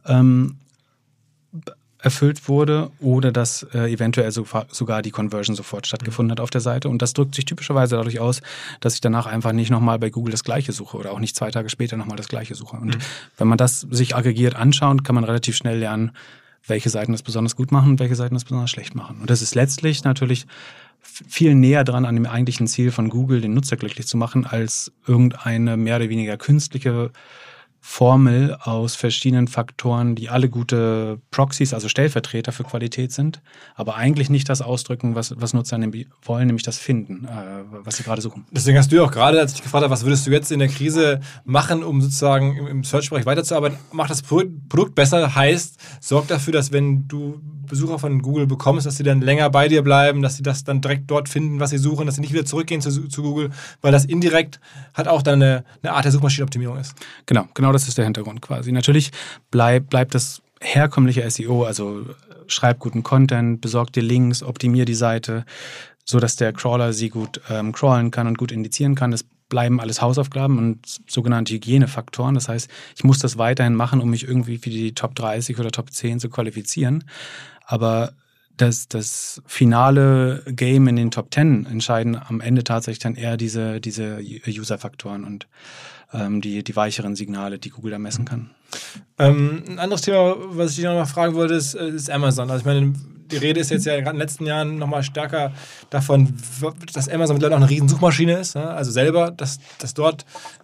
erfüllt wurde oder dass eventuell sogar die Conversion sofort stattgefunden hat auf der Seite. Und das drückt sich typischerweise dadurch aus, dass ich danach einfach nicht nochmal bei Google das Gleiche suche oder auch nicht 2 Tage später nochmal das Gleiche suche. Und wenn man das sich aggregiert anschaut, kann man relativ schnell lernen, welche Seiten das besonders gut machen und welche Seiten das besonders schlecht machen. Und das ist letztlich natürlich viel näher dran an dem eigentlichen Ziel von Google, den Nutzer glücklich zu machen, als irgendeine mehr oder weniger künstliche Formel aus verschiedenen Faktoren, die alle gute Proxys, also Stellvertreter für Qualität sind, aber eigentlich nicht das ausdrücken, was Nutzer wollen, nämlich das finden, was sie gerade suchen. Deswegen hast du ja auch gerade, als ich gefragt habe, was würdest du jetzt in der Krise machen, um sozusagen im Search-Bereich weiterzuarbeiten, macht das Produkt besser, heißt, sorgt dafür, dass wenn du Besucher von Google bekommst, dass sie dann länger bei dir bleiben, dass sie das dann direkt dort finden, was sie suchen, dass sie nicht wieder zurückgehen zu Google, weil das indirekt halt auch dann eine Art der Suchmaschinenoptimierung ist. Genau das ist der Hintergrund quasi. Natürlich bleibt das herkömmliche SEO, also schreib guten Content, besorg dir Links, optimier die Seite, so dass der Crawler sie gut crawlen kann und gut indizieren kann. Das bleiben alles Hausaufgaben und sogenannte Hygienefaktoren. Das heißt, ich muss das weiterhin machen, um mich irgendwie für die Top 30 oder Top 10 zu qualifizieren. Aber das finale Game in den Top 10 entscheiden am Ende tatsächlich dann eher diese User-Faktoren und die weicheren Signale, die Google da messen kann. Ein anderes Thema, was ich dich noch mal fragen wollte, ist Amazon. Also ich meine, die Rede ist jetzt ja gerade in den letzten Jahren noch mal stärker davon, dass Amazon mittlerweile auch eine riesen Suchmaschine ist. Ne? Also selber, dass dort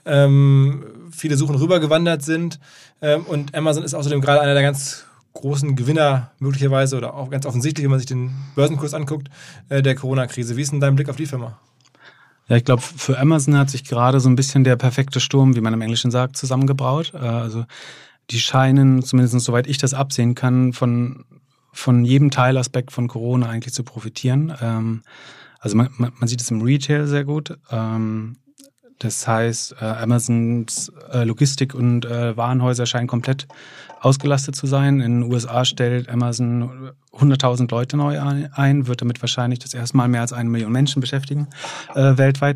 viele Suchen rübergewandert sind. Und Amazon ist außerdem gerade einer der ganz großen Gewinner möglicherweise oder auch ganz offensichtlich, wenn man sich den Börsenkurs anguckt, der Corona-Krise. Wie ist denn dein Blick auf die Firma? Ja, ich glaube, für Amazon hat sich gerade so ein bisschen der perfekte Sturm, wie man im Englischen sagt, zusammengebraut. Also die scheinen, zumindest soweit ich das absehen kann, von jedem Teilaspekt von Corona eigentlich zu profitieren. Also man sieht es im Retail sehr gut. Das heißt, Amazons Logistik und Warenhäuser scheinen komplett ausgelastet zu sein. In den USA stellt Amazon 100.000 Leute neu ein, wird damit wahrscheinlich das erste Mal mehr als 1 Million Menschen beschäftigen weltweit.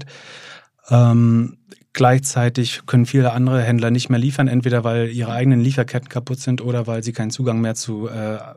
Gleichzeitig können viele andere Händler nicht mehr liefern, entweder weil ihre eigenen Lieferketten kaputt sind oder weil sie keinen Zugang mehr zu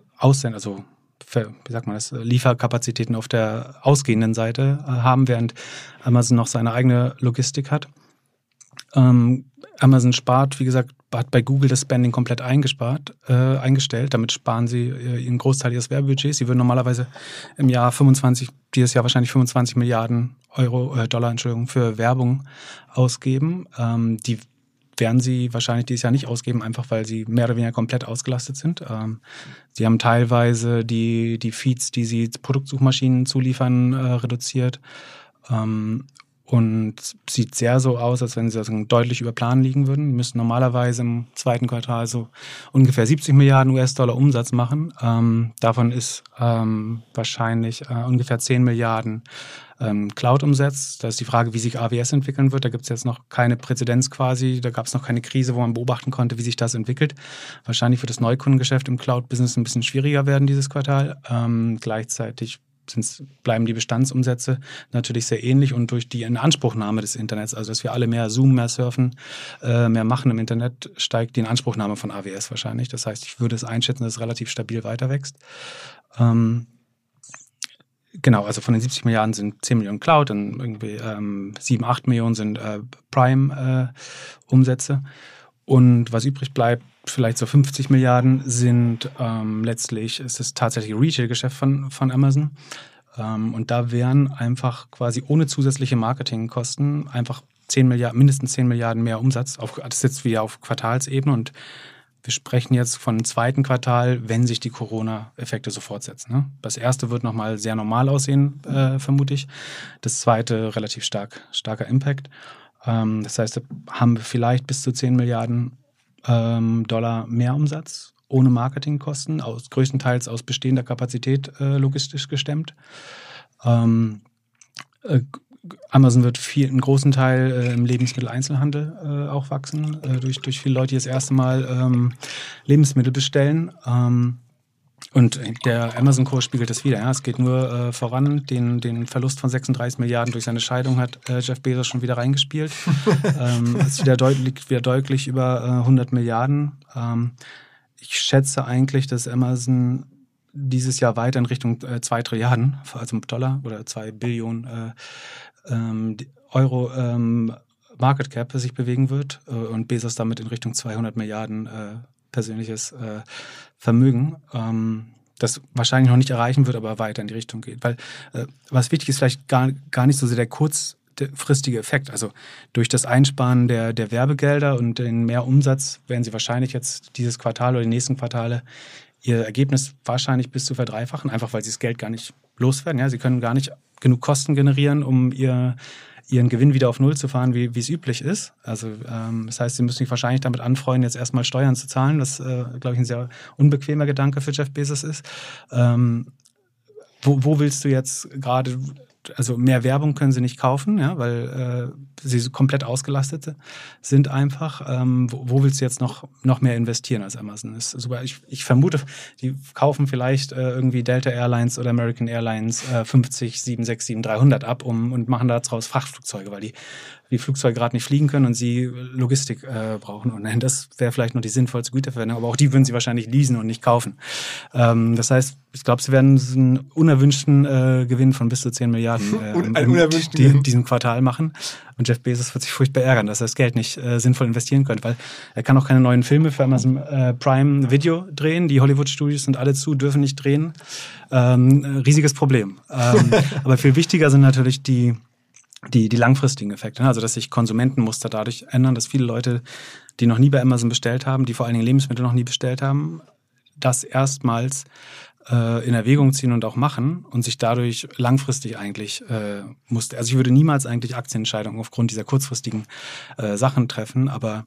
Lieferkapazitäten auf der ausgehenden Seite haben, während Amazon noch seine eigene Logistik hat. Amazon spart, wie gesagt, hat bei Google das Spending komplett eingestellt. Damit sparen sie einen Großteil ihres Werbebudgets. Sie würden normalerweise im Jahr dieses Jahr wahrscheinlich 25 Milliarden Dollar für Werbung ausgeben. Die werden sie wahrscheinlich dieses Jahr nicht ausgeben, einfach weil sie mehr oder weniger komplett ausgelastet sind. Sie haben teilweise die Feeds, die sie Produktsuchmaschinen zuliefern, reduziert. und sieht sehr so aus, als wenn sie deutlich über Plan liegen würden. Die müssen normalerweise im zweiten Quartal so ungefähr 70 Milliarden US-Dollar Umsatz machen. Davon ist wahrscheinlich ungefähr 10 Milliarden Cloud-Umsatz. Da ist die Frage, wie sich AWS entwickeln wird. Da gibt es jetzt noch keine Präzedenz quasi. Da gab es noch keine Krise, wo man beobachten konnte, wie sich das entwickelt. Wahrscheinlich wird das Neukundengeschäft im Cloud-Business ein bisschen schwieriger werden dieses Quartal. Gleichzeitig bleiben die Bestandsumsätze natürlich sehr ähnlich und durch die Inanspruchnahme des Internets, also dass wir alle mehr zoomen, mehr surfen, mehr machen im Internet, steigt die Inanspruchnahme von AWS wahrscheinlich. Das heißt, ich würde es einschätzen, dass es relativ stabil weiter wächst. Genau, also von den 70 Milliarden sind 10 Millionen Cloud, dann irgendwie 7, 8 Millionen sind Prime-Umsätze. Und was übrig bleibt, vielleicht so 50 Milliarden, sind letztlich, ist es tatsächlich Retail-Geschäft von Amazon. Und da wären einfach quasi ohne zusätzliche Marketingkosten einfach mindestens 10 Milliarden mehr Umsatz. Das ist jetzt wieder auf Quartalsebene und wir sprechen jetzt von dem zweiten Quartal, wenn sich die Corona-Effekte so fortsetzen. Ne? Das erste wird nochmal sehr normal aussehen, vermute ich. Das zweite relativ starker Impact. Das heißt, da haben wir vielleicht bis zu 10 Milliarden Dollar mehr Umsatz ohne Marketingkosten, größtenteils aus bestehender Kapazität logistisch gestemmt. Amazon wird einen großen Teil im Lebensmitteleinzelhandel auch wachsen, durch viele Leute, die das erste Mal Lebensmittel bestellen. Und der Amazon-Kurs spiegelt das wieder. Ja. Es geht nur voran. Den Verlust von 36 Milliarden durch seine Scheidung hat Jeff Bezos schon wieder reingespielt. Es ist wieder deutlich über 100 Milliarden. Ich schätze eigentlich, dass Amazon dieses Jahr weiter in Richtung 2 Trilliarden, also Dollar oder 2 Billionen Euro Market Cap sich bewegen wird und Bezos damit in Richtung 200 Milliarden persönliches Vermögen, das wahrscheinlich noch nicht erreichen wird, aber weiter in die Richtung geht. Weil was wichtig ist, vielleicht gar nicht so sehr der kurzfristige Effekt. Also durch das Einsparen der Werbegelder und den mehr Umsatz werden sie wahrscheinlich jetzt dieses Quartal oder die nächsten Quartale ihr Ergebnis wahrscheinlich bis zu verdreifachen, einfach weil sie das Geld gar nicht loswerden. Ja, sie können gar nicht genug Kosten generieren, um ihren Gewinn wieder auf Null zu fahren, wie es üblich ist. Also das heißt, sie müssen sich wahrscheinlich damit anfreunden, jetzt erstmal Steuern zu zahlen, was, glaube ich, ein sehr unbequemer Gedanke für Jeff Bezos ist. Wo willst du jetzt gerade, also mehr Werbung können sie nicht kaufen, ja, weil sie komplett ausgelastet sind einfach. Wo willst du jetzt noch mehr investieren als Amazon? Das ist super. Ich vermute, die kaufen vielleicht irgendwie Delta Airlines oder American Airlines 50 767-300 ab und machen daraus Frachtflugzeuge, weil die Flugzeuge gerade nicht fliegen können und sie Logistik brauchen. Und das wäre vielleicht noch die sinnvollste Güterverwendung, aber auch die würden sie wahrscheinlich leasen und nicht kaufen. Das heißt, ich glaube, sie werden einen unerwünschten Gewinn von bis zu 10 Milliarden in diesem Quartal machen. Und Jeff Bezos wird sich furchtbar ärgern, dass er das Geld nicht sinnvoll investieren könnte, weil er kann auch keine neuen Filme für Amazon Prime Video drehen. Die Hollywood-Studios sind alle zu, dürfen nicht drehen. Riesiges Problem. Aber viel wichtiger sind natürlich die langfristigen Effekte. Also, dass sich Konsumentenmuster dadurch ändern, dass viele Leute, die noch nie bei Amazon bestellt haben, die vor allen Dingen Lebensmittel noch nie bestellt haben, das erstmals in Erwägung ziehen und auch machen und sich dadurch langfristig eigentlich musste. Also ich würde niemals eigentlich Aktienentscheidungen aufgrund dieser kurzfristigen Sachen treffen, aber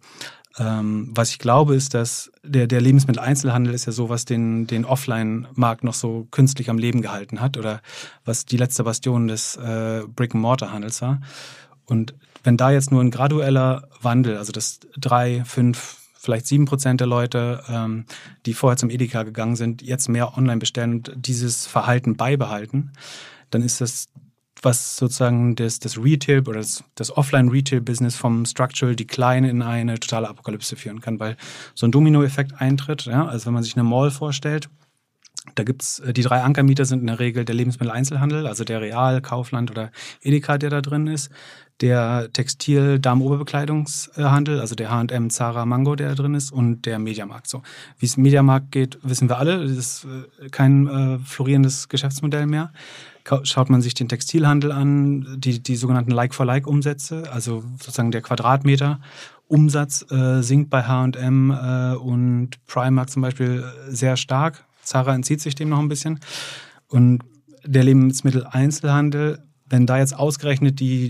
was ich glaube, ist, dass der Lebensmitteleinzelhandel ist ja so, was den Offline-Markt noch so künstlich am Leben gehalten hat oder was die letzte Bastion des Brick-and-Mortar-Handels war. Und wenn da jetzt nur ein gradueller Wandel, also dass 3, 5, vielleicht 7% der Leute, die vorher zum Edeka gegangen sind, jetzt mehr online bestellen und dieses Verhalten beibehalten, dann ist das, was sozusagen das Retail oder das Offline-Retail-Business vom Structural Decline in eine totale Apokalypse führen kann, weil so ein Domino-Effekt eintritt. Ja? Also wenn man sich eine Mall vorstellt, da gibt's die 3 Ankermieter sind in der Regel der Lebensmitteleinzelhandel, also der Real, Kaufland oder Edeka, der da drin ist, der Textil-, Damen-Oberbekleidungshandel, also der H&M, Zara, Mango, der da drin ist und der Mediamarkt. So, wie es im Mediamarkt geht, wissen wir alle, das ist kein florierendes Geschäftsmodell mehr. Schaut man sich den Textilhandel an, die sogenannten Like-for-Like-Umsätze, also sozusagen der Quadratmeter Umsatz sinkt bei H&M und Primark zum Beispiel sehr stark. Zara entzieht sich dem noch ein bisschen. Und der Lebensmitteleinzelhandel, wenn da jetzt ausgerechnet die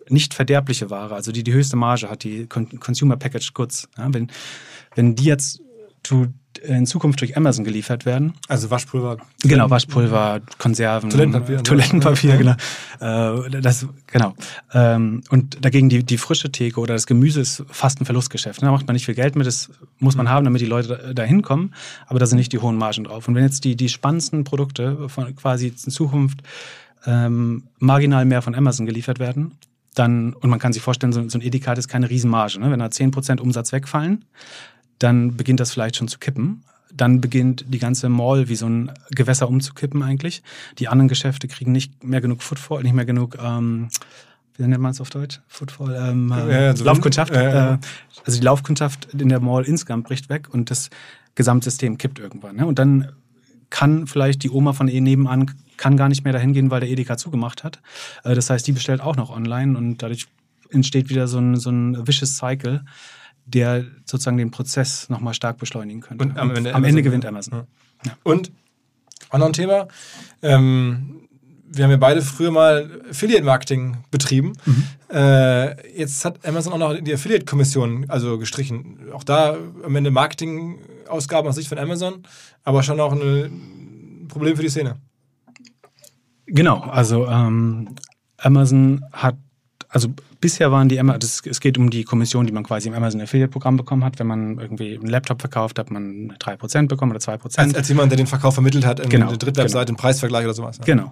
nicht verderbliche Ware, also die höchste Marge hat, die Consumer Packaged Goods. Ja, wenn die jetzt in Zukunft durch Amazon geliefert werden. Also Waschpulver. Genau, Waschpulver, Konserven, Toilettenpapier, genau. Genau. Und dagegen die frische Theke oder das Gemüse ist fast ein Verlustgeschäft. Da macht man nicht viel Geld mit, das muss man haben, damit die Leute da hinkommen, aber da sind nicht die hohen Margen drauf. Und wenn jetzt die spannendsten Produkte von quasi in Zukunft marginal mehr von Amazon geliefert werden, dann, und man kann sich vorstellen, so ein Edeka ist keine Riesenmarge. Ne? Wenn da 10% Umsatz wegfallen, dann beginnt das vielleicht schon zu kippen. Dann beginnt die ganze Mall wie so ein Gewässer umzukippen eigentlich. Die anderen Geschäfte kriegen nicht mehr genug Footfall, nicht mehr genug, wie nennt man es auf Deutsch? Footfall, Laufkundschaft. Also die Laufkundschaft in der Mall insgesamt bricht weg und das Gesamtsystem kippt irgendwann. Ne? Und dann kann vielleicht die Oma von nebenan kann gar nicht mehr dahin gehen, weil der Edeka zugemacht hat. Das heißt, die bestellt auch noch online und dadurch entsteht wieder so ein vicious Cycle, der sozusagen den Prozess nochmal stark beschleunigen könnte. Und am Ende gewinnt Amazon. Ja. Und auch noch ein Thema. Wir haben ja beide früher mal Affiliate-Marketing betrieben. Jetzt hat Amazon auch noch die Affiliate-Kommission gestrichen. Auch da am Ende Marketing-Ausgaben aus Sicht von Amazon, aber schon auch ein Problem für die Szene. Genau, also Amazon hat, also bisher waren es geht um die Kommission, die man quasi im Amazon Affiliate-Programm bekommen hat. Wenn man irgendwie einen Laptop verkauft, hat man 3% bekommen oder 2%. Als jemand, der den Verkauf vermittelt hat, in der Drittwebseite, im Preisvergleich oder sowas. Ja. Genau.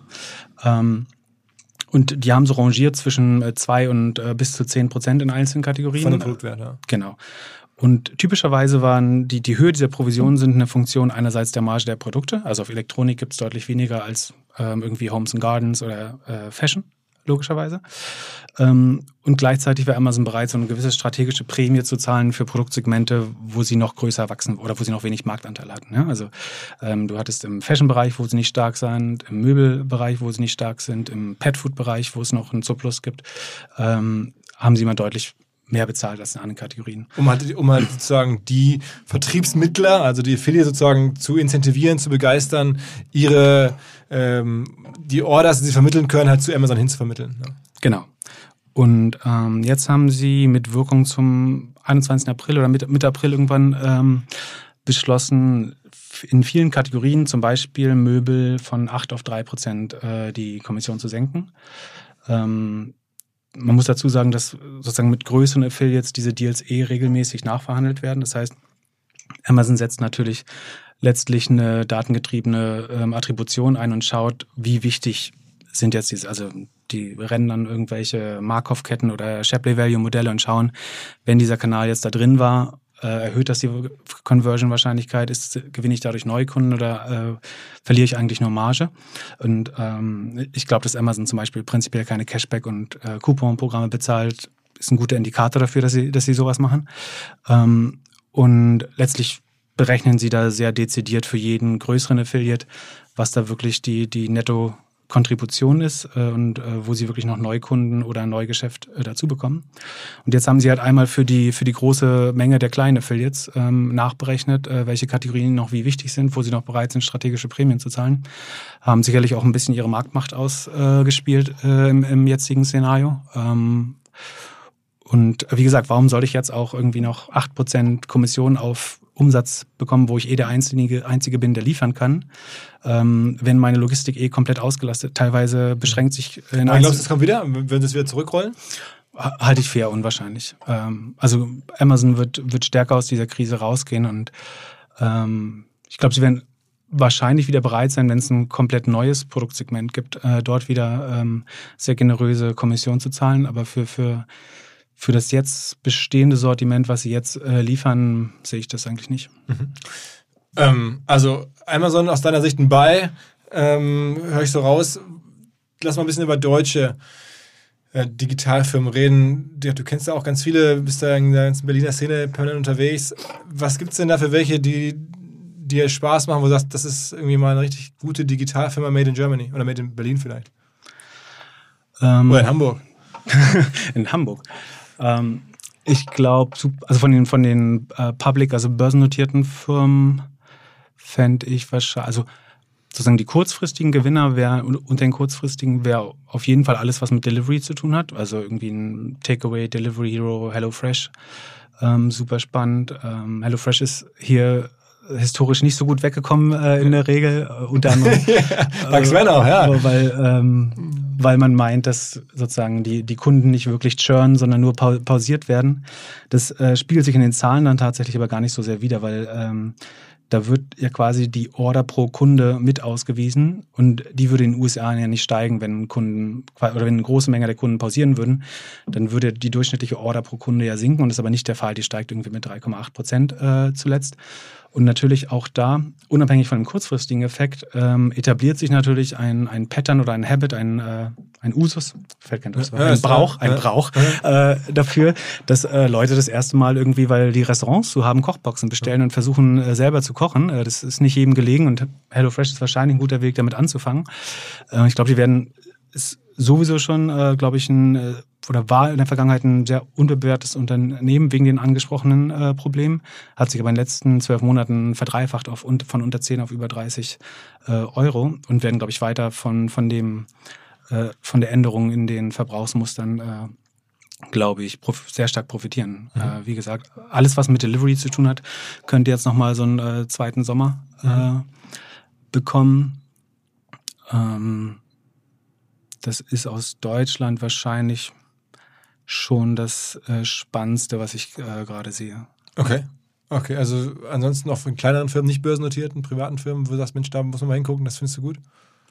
Und die haben so rangiert zwischen 2 und bis zu 10% in einzelnen Kategorien. Von dem Produktwert, ja. Genau. Und typischerweise waren die Höhe dieser Provisionen sind eine Funktion einerseits der Marge der Produkte. Also auf Elektronik gibt es deutlich weniger als irgendwie Homes and Gardens oder Fashion, logischerweise. Und gleichzeitig war Amazon bereit, so eine gewisse strategische Prämie zu zahlen für Produktsegmente, wo sie noch größer wachsen oder wo sie noch wenig Marktanteil hatten. Ja? Also du hattest im Fashion-Bereich, wo sie nicht stark sind, im Möbelbereich, wo sie nicht stark sind, im Pet-Food-Bereich, wo es noch einen Surplus gibt, haben sie mal deutlich mehr bezahlt als in anderen Kategorien. Um halt sozusagen die Vertriebsmittler, also die Affiliate sozusagen zu incentivieren, zu begeistern, die Orders, die sie vermitteln können, halt zu Amazon hinzuvermitteln. Ja. Genau. Und jetzt haben sie mit Wirkung zum 21. April oder Mitte April irgendwann beschlossen, in vielen Kategorien, zum Beispiel Möbel, von 8 auf 3% die Kommission zu senken. Man muss dazu sagen, dass sozusagen mit größeren Affiliates diese Deals regelmäßig nachverhandelt werden. Das heißt, Amazon setzt natürlich letztlich eine datengetriebene Attribution ein und schaut, wie wichtig sind jetzt die rennen dann irgendwelche Markov-Ketten oder Shapley-Value-Modelle und schauen, wenn dieser Kanal jetzt da drin war, erhöht das die Conversion-Wahrscheinlichkeit? Gewinne ich dadurch Neukunden oder verliere ich eigentlich nur Marge? Und ich glaube, dass Amazon zum Beispiel prinzipiell keine Cashback- und Coupon-Programme bezahlt, ist ein guter Indikator dafür, dass sie sowas machen. Und letztlich berechnen sie da sehr dezidiert für jeden größeren Affiliate, was da wirklich die Netto-Kontribution ist und wo sie wirklich noch Neukunden oder Neugeschäft dazu bekommen. Und jetzt haben sie halt einmal für die große Menge der kleinen Affiliates nachberechnet, welche Kategorien noch wie wichtig sind, wo sie noch bereit sind, strategische Prämien zu zahlen. Haben sicherlich auch ein bisschen ihre Marktmacht ausgespielt im jetzigen Szenario. Und wie gesagt, warum soll ich jetzt auch irgendwie noch 8% Kommission auf Umsatz bekommen, wo ich der Einzige bin, der liefern kann, wenn meine Logistik komplett ausgelastet, teilweise beschränkt sich in glaubst du, das kommt wieder? Würden sie es wieder zurückrollen? Halte ich für unwahrscheinlich. Also Amazon wird stärker aus dieser Krise rausgehen und ich glaube, sie werden wahrscheinlich wieder bereit sein, wenn es ein komplett neues Produktsegment gibt, dort wieder sehr generöse Kommission zu zahlen, aber für das jetzt bestehende Sortiment, was sie jetzt liefern, sehe ich das eigentlich nicht. Also Amazon aus deiner Sicht ein Buy, höre ich so raus. Lass mal ein bisschen über deutsche Digitalfirmen reden. Du kennst ja auch ganz viele, bist da in der ganzen Berliner Szene permanent unterwegs. Was gibt es denn da für welche, die dir Spaß machen, wo du sagst, das ist irgendwie mal eine richtig gute Digitalfirma made in Germany oder made in Berlin vielleicht? Oder in Hamburg? In Hamburg. Ich glaube, also von den Public, also börsennotierten Firmen, fände ich wahrscheinlich, also sozusagen die kurzfristigen Gewinner unter den kurzfristigen wäre auf jeden Fall alles, was mit Delivery zu tun hat. Also irgendwie ein Takeaway, Delivery Hero, HelloFresh. Super spannend. HelloFresh ist hier historisch nicht so gut weggekommen in der Regel. Unter anderem. Max Sven auch, ja. Weil man meint, dass sozusagen die Kunden nicht wirklich churnen, sondern nur pausiert werden. Das spiegelt sich in den Zahlen dann tatsächlich aber gar nicht so sehr wider, weil da wird ja quasi die Order pro Kunde mit ausgewiesen und die würde in den USA ja nicht steigen, wenn Kunden oder wenn eine große Menge der Kunden pausieren würden, dann würde die durchschnittliche Order pro Kunde ja sinken und das ist aber nicht der Fall, die steigt irgendwie mit 3,8% zuletzt. Und natürlich auch da, unabhängig von dem kurzfristigen Effekt, etabliert sich natürlich ein Pattern oder ein Habit, ein Usus, fällt kein Usus, ein Brauch dafür, dass Leute das erste Mal irgendwie, weil die Restaurants zu haben, Kochboxen bestellen und versuchen selber zu kochen. Das ist nicht jedem gelegen und HelloFresh ist wahrscheinlich ein guter Weg, damit anzufangen. Ich glaube, die werden sowieso schon, glaube ich, oder war in der Vergangenheit ein sehr unterbewertetes Unternehmen wegen den angesprochenen Problemen, hat sich aber in den letzten 12 Monaten verdreifacht von unter 10 auf über 30 Euro und werden, glaube ich, weiter von der Änderung in den Verbrauchsmustern, glaube ich, sehr stark profitieren. Wie gesagt, alles, was mit Delivery zu tun hat, könnte jetzt nochmal so einen zweiten Sommer bekommen. Das ist aus Deutschland wahrscheinlich schon das Spannendste, was ich gerade sehe. Okay, also ansonsten auch von kleineren Firmen, nicht börsennotierten, privaten Firmen, wo du sagst, Mensch, da muss man mal hingucken, das findest du gut?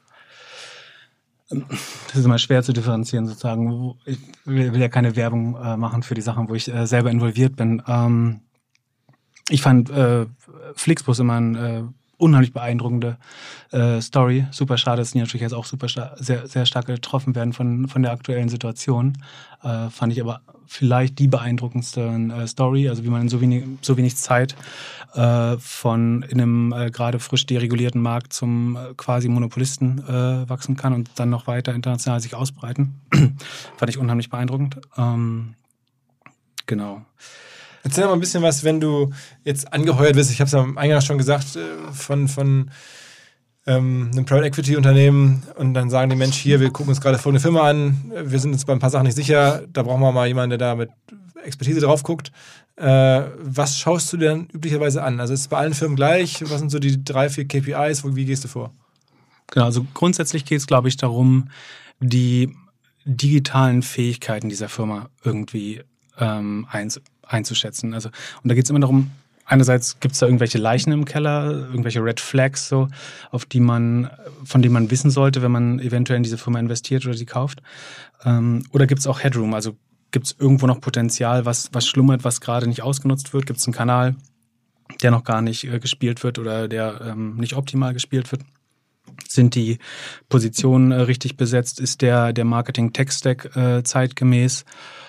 Das ist immer schwer zu differenzieren sozusagen. Ich will ja keine Werbung machen für die Sachen, wo ich selber involviert bin. Ich fand Flixbus immer ein unheimlich beeindruckende Story. Super schade, dass die natürlich jetzt auch sehr, sehr stark getroffen werden von der aktuellen Situation. Fand ich aber vielleicht die beeindruckendste Story, also wie man in so wenig Zeit von in einem gerade frisch deregulierten Markt zum quasi Monopolisten wachsen kann und dann noch weiter international sich ausbreiten. Fand ich unheimlich beeindruckend. Genau. Erzähl doch mal ein bisschen was, wenn du jetzt angeheuert wirst, ich habe es ja am Eingang schon gesagt, von einem Private Equity Unternehmen und dann sagen die Mensch, hier, wir gucken uns gerade folgende Firma an, wir sind uns bei ein paar Sachen nicht sicher, da brauchen wir mal jemanden, der da mit Expertise drauf guckt. Was schaust du dir dann üblicherweise an? Also ist es bei allen Firmen gleich? Was sind so die 3-4 KPIs? Wie gehst du vor? Genau, also grundsätzlich geht es, glaube ich, darum, die digitalen Fähigkeiten dieser Firma irgendwie einzuschätzen. Also, und da geht es immer darum, einerseits gibt es da irgendwelche Leichen im Keller, irgendwelche Red Flags, so, von denen man wissen sollte, wenn man eventuell in diese Firma investiert oder sie kauft. Oder gibt es auch Headroom, also gibt es irgendwo noch Potenzial, was schlummert, was gerade nicht ausgenutzt wird? Gibt es einen Kanal, der noch gar nicht gespielt wird oder der nicht optimal gespielt wird? Sind die Positionen richtig besetzt? Ist der Marketing-Tech-Stack zeitgemäß?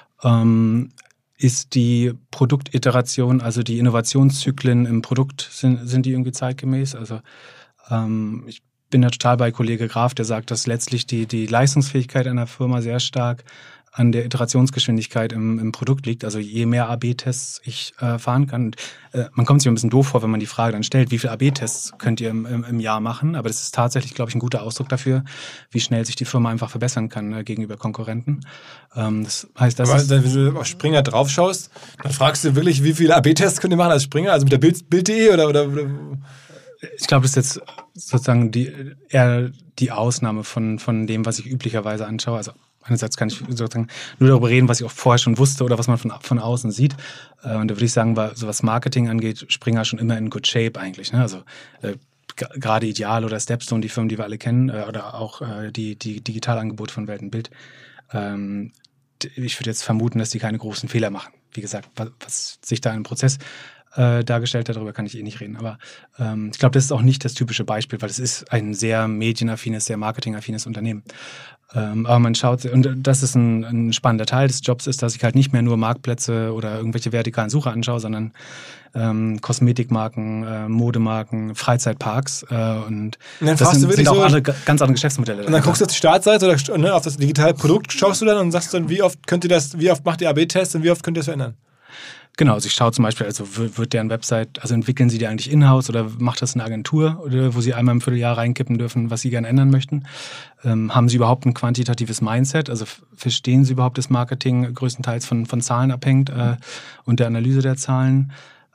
Ist die Produktiteration, also die Innovationszyklen im Produkt, sind die irgendwie zeitgemäß? Also ich bin da total bei Kollege Graf, der sagt, dass letztlich die Leistungsfähigkeit einer Firma sehr stark an der Iterationsgeschwindigkeit im Produkt liegt. Also je mehr AB-Tests ich fahren kann. Man kommt sich ein bisschen doof vor, wenn man die Frage dann stellt, wie viele AB-Tests könnt ihr im Jahr machen? Aber das ist tatsächlich, glaube ich, ein guter Ausdruck dafür, wie schnell sich die Firma einfach verbessern kann gegenüber Konkurrenten. Das heißt, aber wenn du auf Springer drauf schaust, dann fragst du wirklich, wie viele AB-Tests könnt ihr machen als Springer? Also mit der Bild.de oder? Ich glaube, das ist jetzt sozusagen eher die Ausnahme von dem, was ich üblicherweise anschaue. Also einerseits kann ich sozusagen nur darüber reden, was ich auch vorher schon wusste oder was man von außen sieht. Und da würde ich sagen, so was Marketing angeht, Springer schon immer in good shape eigentlich. Ne? Also gerade Ideal oder Stepstone, die Firmen, die wir alle kennen, oder auch die Digitalangebote von Welt und Bild. Ich würde jetzt vermuten, dass die keine großen Fehler machen. Wie gesagt, was sich da im Prozess dargestellt hat, darüber kann ich nicht reden. Aber ich glaube, das ist auch nicht das typische Beispiel, weil es ist ein sehr medienaffines, sehr marketingaffines Unternehmen. Aber man schaut, und das ist ein spannender Teil des Jobs, ist, dass ich halt nicht mehr nur Marktplätze oder irgendwelche vertikalen Suche anschaue, sondern Kosmetikmarken, Modemarken, Freizeitparks und das sind auch ganz andere Geschäftsmodelle. Und dann guckst du auf die Startseite oder auf das digitale Produkt, schaust du dann und sagst dann, wie oft macht ihr AB-Tests und wie oft könnt ihr das verändern? Genau, also ich schaue zum Beispiel, also wird deren Website, also entwickeln sie die eigentlich in-house oder macht das eine Agentur, oder wo sie einmal im Vierteljahr reinkippen dürfen, was sie gerne ändern möchten? Haben sie überhaupt ein quantitatives Mindset? Also verstehen sie überhaupt, dass Marketing größtenteils von Zahlen abhängt und der Analyse der Zahlen?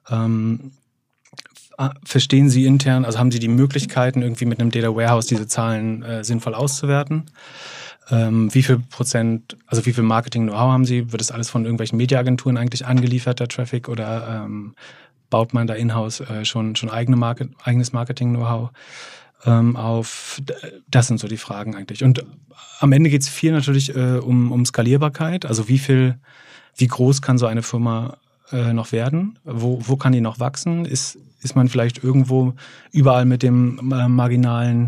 Verstehen sie intern, also haben sie die Möglichkeiten, irgendwie mit einem Data Warehouse diese Zahlen sinnvoll auszuwerten? Wie viel Prozent, also wie viel Marketing-Know-how haben Sie? Wird das alles von irgendwelchen Mediaagenturen eigentlich angeliefert, der Traffic, oder baut man da in-house schon eigenes Marketing-Know-how auf? Das sind so die Fragen eigentlich. Und am Ende geht es viel natürlich um Skalierbarkeit. Also wie groß kann so eine Firma noch werden? Wo kann die noch wachsen? Ist man vielleicht irgendwo überall mit dem marginalen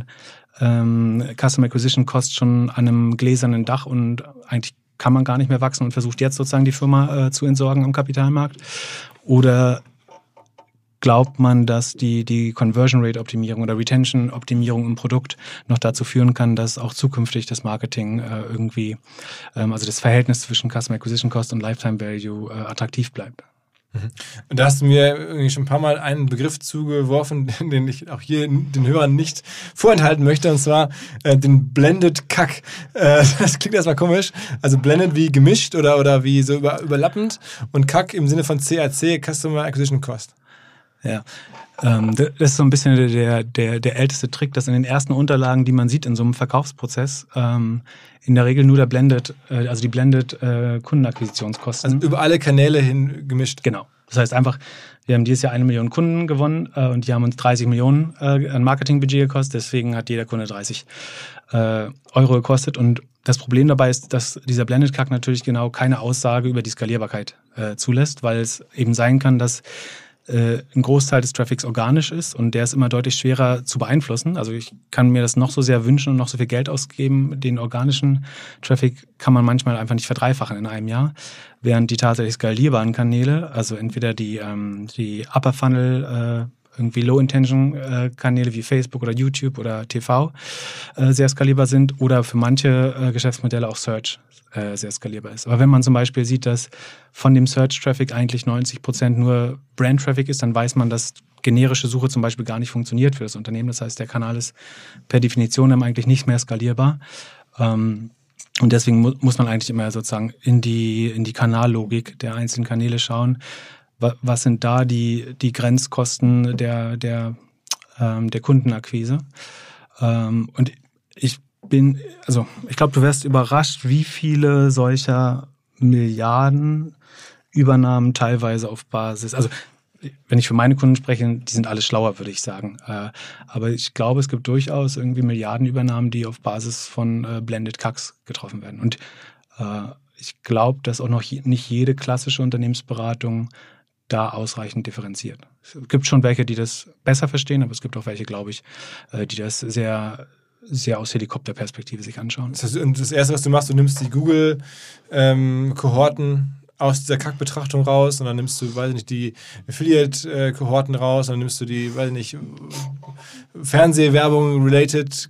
Customer Acquisition Cost schon an einem gläsernen Dach und eigentlich kann man gar nicht mehr wachsen und versucht jetzt sozusagen die Firma zu entsorgen am Kapitalmarkt? Oder glaubt man, dass die Conversion Rate Optimierung oder Retention Optimierung im Produkt noch dazu führen kann, dass auch zukünftig das Marketing irgendwie, also das Verhältnis zwischen Customer Acquisition Cost und Lifetime Value attraktiv bleibt? Und da hast du mir irgendwie schon ein paar Mal einen Begriff zugeworfen, den ich auch hier den Hörern nicht vorenthalten möchte, und zwar den Blended CAC. Das klingt erstmal komisch. Also Blended wie gemischt oder wie so überlappend, und CAC im Sinne von CAC, Customer Acquisition Cost. Ja, das ist so ein bisschen der älteste Trick, dass in den ersten Unterlagen, die man sieht in so einem Verkaufsprozess, in der Regel nur die Blended Kundenakquisitionskosten. Also über alle Kanäle hin gemischt. Genau. Das heißt einfach, wir haben dieses Jahr 1 Million Kunden gewonnen und die haben uns 30 Millionen an Marketingbudget gekostet, deswegen hat jeder Kunde 30 Euro gekostet. Und das Problem dabei ist, dass dieser Blended CAC natürlich genau keine Aussage über die Skalierbarkeit zulässt, weil es eben sein kann, dass ein Großteil des Traffics organisch ist und der ist immer deutlich schwerer zu beeinflussen. Also ich kann mir das noch so sehr wünschen und noch so viel Geld ausgeben. Den organischen Traffic kann man manchmal einfach nicht verdreifachen in einem Jahr, während die tatsächlich skalierbaren Kanäle, also entweder die Upper Funnel, irgendwie Low-Intention-Kanäle wie Facebook oder YouTube oder TV sehr skalierbar sind, oder für manche Geschäftsmodelle auch Search sehr skalierbar ist. Aber wenn man zum Beispiel sieht, dass von dem Search-Traffic eigentlich 90% nur Brand-Traffic ist, dann weiß man, dass generische Suche zum Beispiel gar nicht funktioniert für das Unternehmen. Das heißt, der Kanal ist per Definition dann eigentlich nicht mehr skalierbar. Und deswegen muss man eigentlich immer sozusagen in die Kanallogik der einzelnen Kanäle schauen. Was sind da die Grenzkosten der Kundenakquise? Und ich glaube, du wärst überrascht, wie viele solcher Milliardenübernahmen teilweise auf Basis, also wenn ich für meine Kunden spreche, die sind alle schlauer, würde ich sagen. Aber ich glaube, es gibt durchaus irgendwie Milliardenübernahmen, die auf Basis von Blended CACs getroffen werden. Und ich glaube, dass auch noch nicht jede klassische Unternehmensberatung da ausreichend differenziert. Es gibt schon welche, die das besser verstehen, aber es gibt auch welche, glaube ich, die das sehr, sehr aus Helikopterperspektive sich anschauen. Das Erste, was du machst, du nimmst die Google-Kohorten aus dieser CAC-Betrachtung raus, und dann nimmst du, weiß ich nicht, die Affiliate-Kohorten raus, und dann nimmst du die, weiß ich nicht, Fernsehwerbung-related